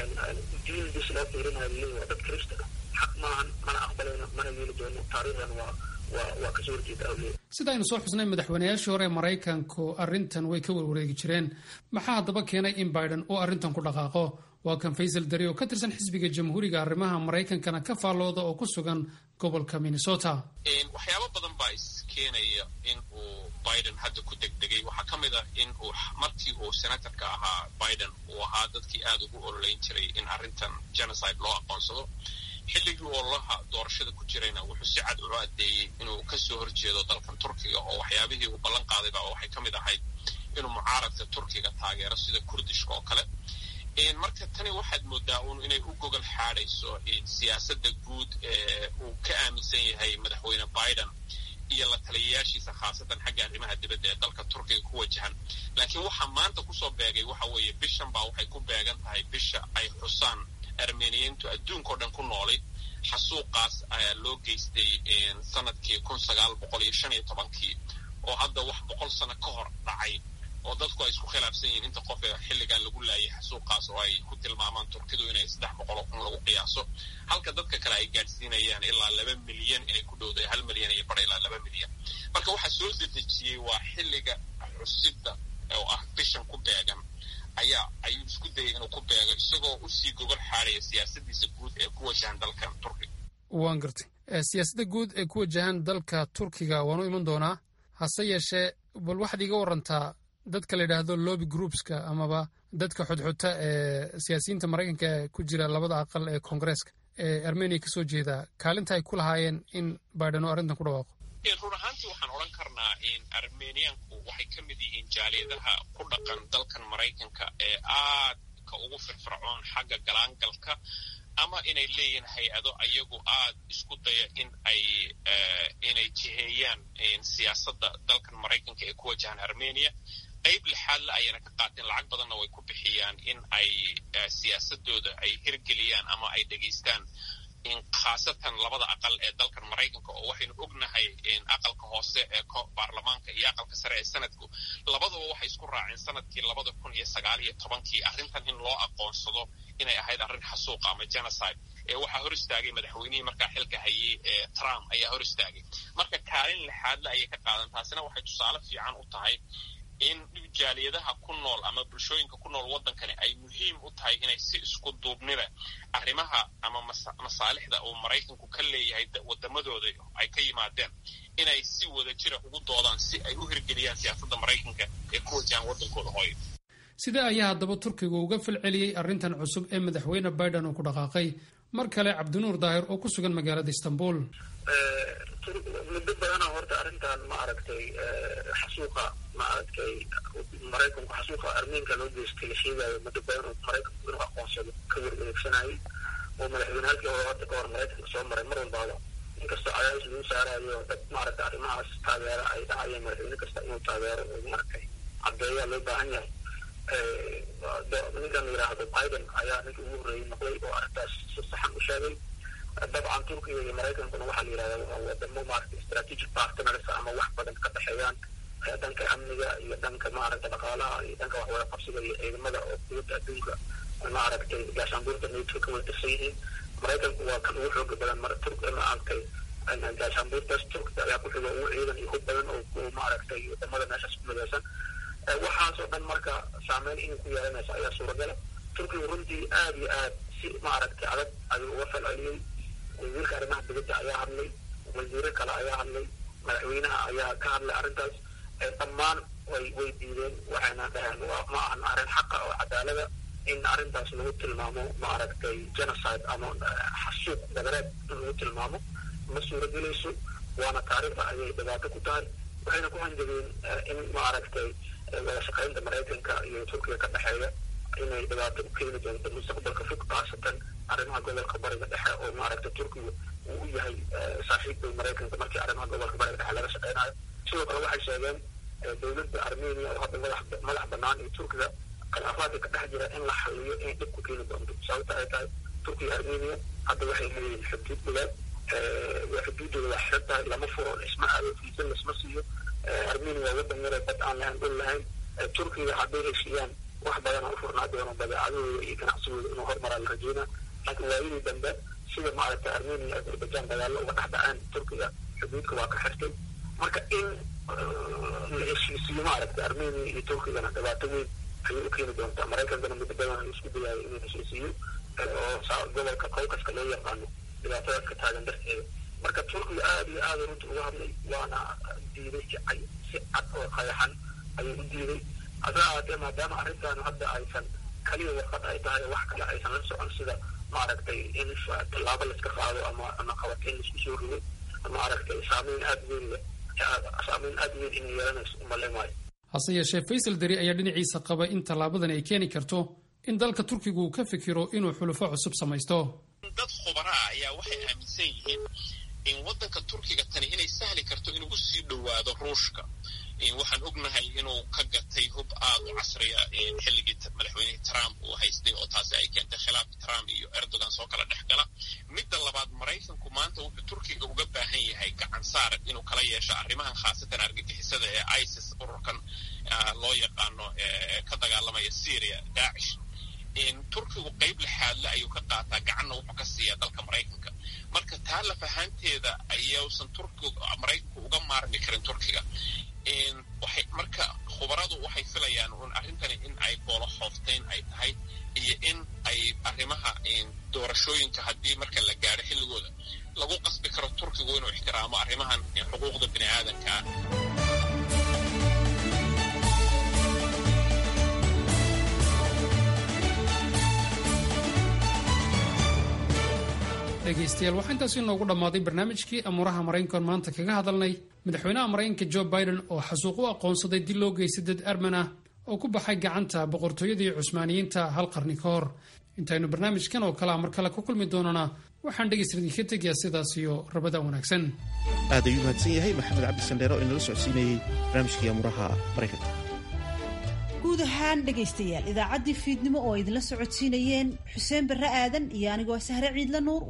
diin bis loo fiirinayo leeyahay waa dad kristana xaq maahan, mana aqbalayno, mana yeeli doono. taariikhdan waa waa kasoo horjeeda awliya. sida aynu soo xusnay madaxweynayaashii hore ee maraykanku arrintan way ka warwareegi jireen. maxaa haddaba keenay in biden uu arrintan ku dhaqaaqo? waa kan faysal dari oo ka tirsan xisbiga jamhuuriga arrimaha maraykankana ka faallooda oo ku sugan gobolka minnesota. waxyaabo badan baa iskeenaya in uu biden hadda ku degdegay. waxaa ka mid ah in uu markii uu senatorka ahaa biden uu ahaa dadkii aada ugu ololeyn jiray in arrintan genocide loo aqoonsado. xilligii ololaha doorashada ku jirayna wuxuu si cad ugu adeeyey inuu kasoo horjeedo dalkan turkiga oo waxyaabihii uu ballan qaadayba waxay ka mid ahayd inuu mucaaradka turkiga taageero sida kurdishka oo kale. marka tani waxaad moodaa un inay u gogol xaadayso siyaasadda guud ee uu ka aaminsan yahay madaxweyne biden iyo la taliyayaashiisa khaasatan xagga arrimaha dibadda ee dalka turkiga ku wajahan. laakiin waxaa maanta kusoo beegay waxa weeye bishan baa waxay ku beegan tahay bisha ay xusaan armeniyiintu adduunka oo dhan ku noolay xasuuqaas ayaa loo geystay sanadkii kun sagaal boqol iyo shan iyo tobankii oo hadda wax boqol sano ka hor dhacay oo dadku ay isku khilaafsan yihiin inta qof ee xilligan lagu laayay xasuuqaas oo ay ku tilmaamaan turkidu inay saddex boqol oo kun lagu qiyaaso, halka dadka kale ay gaadhsiinayaan ilaa laba milyan inay ku dhowday hal milyan iyo bara ilaa laba milyan. marka waxaa soo dedejiyey waa xilliga xusidda oo ah bishan ku beegan ayaa ayuu isku dayay inuu ku beego isagoo usii gogol xaadaya siyaasadiisa guud ee ku wajahan dalkan turkiga. waan gartay siyaasadda guud ee ku wajahan dalka turkiga waanu iman doonaa. hase yeeshee bal waxaad iiga warantaa dadka la yidhaahdo lobby groupska amaba dadka xudxuta ee siyaasiyiinta maraykanka ee ku jira labada aqal ee koongareeska ee armenia kasoo jeeda kaalinta ay ku lahaayeen in biden oo arrintan ku dhawaaqo. run ahaantii waxaan odhan karnaa in armeniyaanku waxay ka mid yihiin jaaliyadaha ku dhaqan dalkan maraykanka ee aadka ugu firfircoon xagga galaangalka ama inay leeyihiin hay-ado ayagu aad isku daya in ay inay jiheeyaan siyaasadda dalkan maraykanka ee ku wajahan armenia. qayb lixaadle ayayna ka qaateen lacag badanna way ku bixiyaan in ay siyaasadooda ay hirgeliyaan ama ay dhegaystaan in khaasatan labada aqal ee dalkan maraykanka oo waxaynu ognahay in aqalka hoose ee baarlamaanka iyo aqalka sare ee sanadku labaduba waxay isku raaceen sanadkii labada kun iyo sagaal iyo tobankii arrintan in loo aqoonsado inay ahayd arrin xasuuqa ama genocide ee waxaa hor istaagay madaxweynihii markaa xilka hayay ee Trump ayaa hor istaagay marka kaalin lixaadle ayay ka qaadan taasina waxay tusaale fiican u tahay in jaaliyadaha ku nool ama bulshooyinka ku nool waddankani ay muhiim u tahay inay si isku duubnida arrimaha ama masaalixda uu maraykanku ka leeyahay waddamadooda ay ka yimaadeen inay si wada jira ugu doodaan si ay u hirgeliyaan siyaasadda maraykanka ee ku wajahan waddankooda hooyo sida ayaa haddaba turkiga uga falceliyey arrintan cusub ee madaxweyne biden uu ku dhaqaaqay mar kale cabdinuur daahir oo ku sugan magaalada istanbul muddo badana horta arrintan ma aragtay xasuuqa ma aragtay maraykanku xasuuqa armeenka loo geystay la sheegayo muddo badan oo maraykanku inuu aqoonsado ka warwareegsanayay oo madaxweyne halkii hore horta ka hor maraykanka soo maray mar walbaaba inkastoo cadaadis lagu saarayo dad maaragtay arrimahaas taageero ay dhacayeen madaxweyne kasta inuu taageero oo maaragtay caddeeyaa loo baahan yahay ninkan la yidhaahdo biden ayaa ninka ugu horreeyey noqday oo arrintaas si saxan u sheegay dabcan turkiga iyo maraykankuna waxaa la yidhahdaa waa wadamo maaragtay strategic partners ama wax badan ka dhexeeyaan dhanka amniga iyo dhanka maaragtay dhaqaalaha iyo dhanka waxwada qabsiga iyo ciidamada oo quwadda adduunka maaragtay gaashaanbuurta nato ka wada tirsan yihiin maraykanku waa kan ugu xooga badan mar turk maaragtay gaashaanbuurtaas turkta ayaa ku xiga ugu ciidan iyo hub badan oo maaragtay wadamada meeshaas ku midaysan waxaasoo dhan marka saameyn inay ku yeelanaysa ayaa suuragala turkiga runtii aada iyo aad si maaragtay adag ayuu uga falceliyey wasiirka arrimaha dibadda ayaa hadlay wasiiro kale ayaa hadlay madaxweynaha ayaa ka hadlay arrintaas dhammaan way way diideen waxayna dhaheen waa ma ahan arrin xaqa oo cadaalada in arrintaas lagu tilmaamo maaragtay genocide ama xasuuq dagareed in lagu tilmaamo ma suuragelayso waana taariikhda ayay dhibaato ku tahay waxayna ku hanjabeen in maaragtay wada shaqaynta maraykanka iyo turkiga ka dhexeeya inay dhibaato u keeni doonto mustaqbalka fog khaasatan arrimaha gobolka bariga dhexe oo maaragtay turkiga uu u yahay saaxiibka maraykanka markii arrimaha gobolka bariga dhexe laga shaqeynayo sidoo kale waxay sheegeen dowladda armenia oo hadda madax madax bannaan iyo turkiga khilaafaadka ka dhex jira in la xaliyo inay dhib ku keeni doonto sababta ay tahay turkiga armenia hadda waxay leeyihiin xuduud bilaad xuduuddooda waa xiran tahay lama furo isma aado fiisa lasma siiyo armenia waa waddan yare dad aan lahayn dhul lahayn turkiga hadday heshiiyaan wax badan oo u furnaa doono badeecadooda iyo ganacsigooda inuu hormaraa la rajeynaa laakiin waayadii dambe sida maaragtay armenia azerbaijan dagaallo uga dhex dhaceen turkiga xuduudka waa ka xirtay marka in la heshiisiyo maaragtay armenia iyo turkigana dhibaato weyn ayay u keeni doontaa maraykankana muddo badan la isku dayaayo inuu heshiisiyo oo gobolka caucaska loo yaqaano dhibaatadaas ka taagan darteeda marka turkiga aada iyo aada runta uga hadlay waana diiday si cay si cad oo qayaxan ayuu u diiday hase ahaatee maadaama arrintaanu hadda aysan kaliya warqad ay tahay wax kale aysan la socon sida maaragtay in tallaabo laiska qaado ama ama qabateen laisku soo rido maaragtay saameyn aada weyn saameyn aada weyn inay yeelanayso umalemaayo hase yeeshee faysal deri ayaa dhinaciisa qaba in tallaabadan ay keeni karto in dalka turkigu uu ka fikiro inuu xulufo cusub samaysto dad khubaraa ayaa waxay aaminsan yihiin in waddanka turkiga tani inay sahli karto inuu usii dhowaado ruushka waxaan ognahay inuu ka gatay hub aad u casriya xilligii madaxweynihii trump uu haystay oo taasi ay keentay khilaafka trump iyo erdogan soo kala dhex gala midda labaad maraykanku maanta wuxuu turkiga uga baahan yahay gacan saar inuu kala yeesho arrimahan khaasatan argagixisada ee isis ururkan loo yaqaano ee ka dagaalamaya syria daacish turkigu qayb lixaadle ayuu ka qaataa gacanna wuxuu ka siiyaa dalka maraykanka marka taa laf ahaanteeda ayausan turkigu maraykanku uga maarmi karin turkiga waxay marka khubaradu waxay filayaan un arrintani in ay boolo xoofteyn ay tahay iyo in ay arrimaha doorashooyinka haddii marka la gaadho xilligooda lagu qasbi karo turkigu inuu ixtiraamo arrimahan xuquuqda bini aadanka ah dhegaystayaal waxaa intaas inoogu dhammaaday barnaamijkii amuuraha maraykankan maanta kaga hadalnay madaxweynaha maraykanka jo biden oo xasuuq u aqoonsaday dil loo geystay dad arman ah oo ku baxay gacanta boqortooyadii cusmaaniyiinta hal qarni ka hor intaynu barnaamijkan oo kalea mar kale ku kulmi doonana waxaan dhegaysta idinka tegayaa sidaas iyo rabadaan wanaagsan aad ayuu mahadsan yahay maxamed cabdi sandheero oo inala socodsiinayey barnaamijkii amuuraha maraykanka guud ahaan dhegaystayaal idaacaddii fiidnimo oo idinla socodsiinayeen xuseen barre aadan iyo anigoo sahre ciidla nuur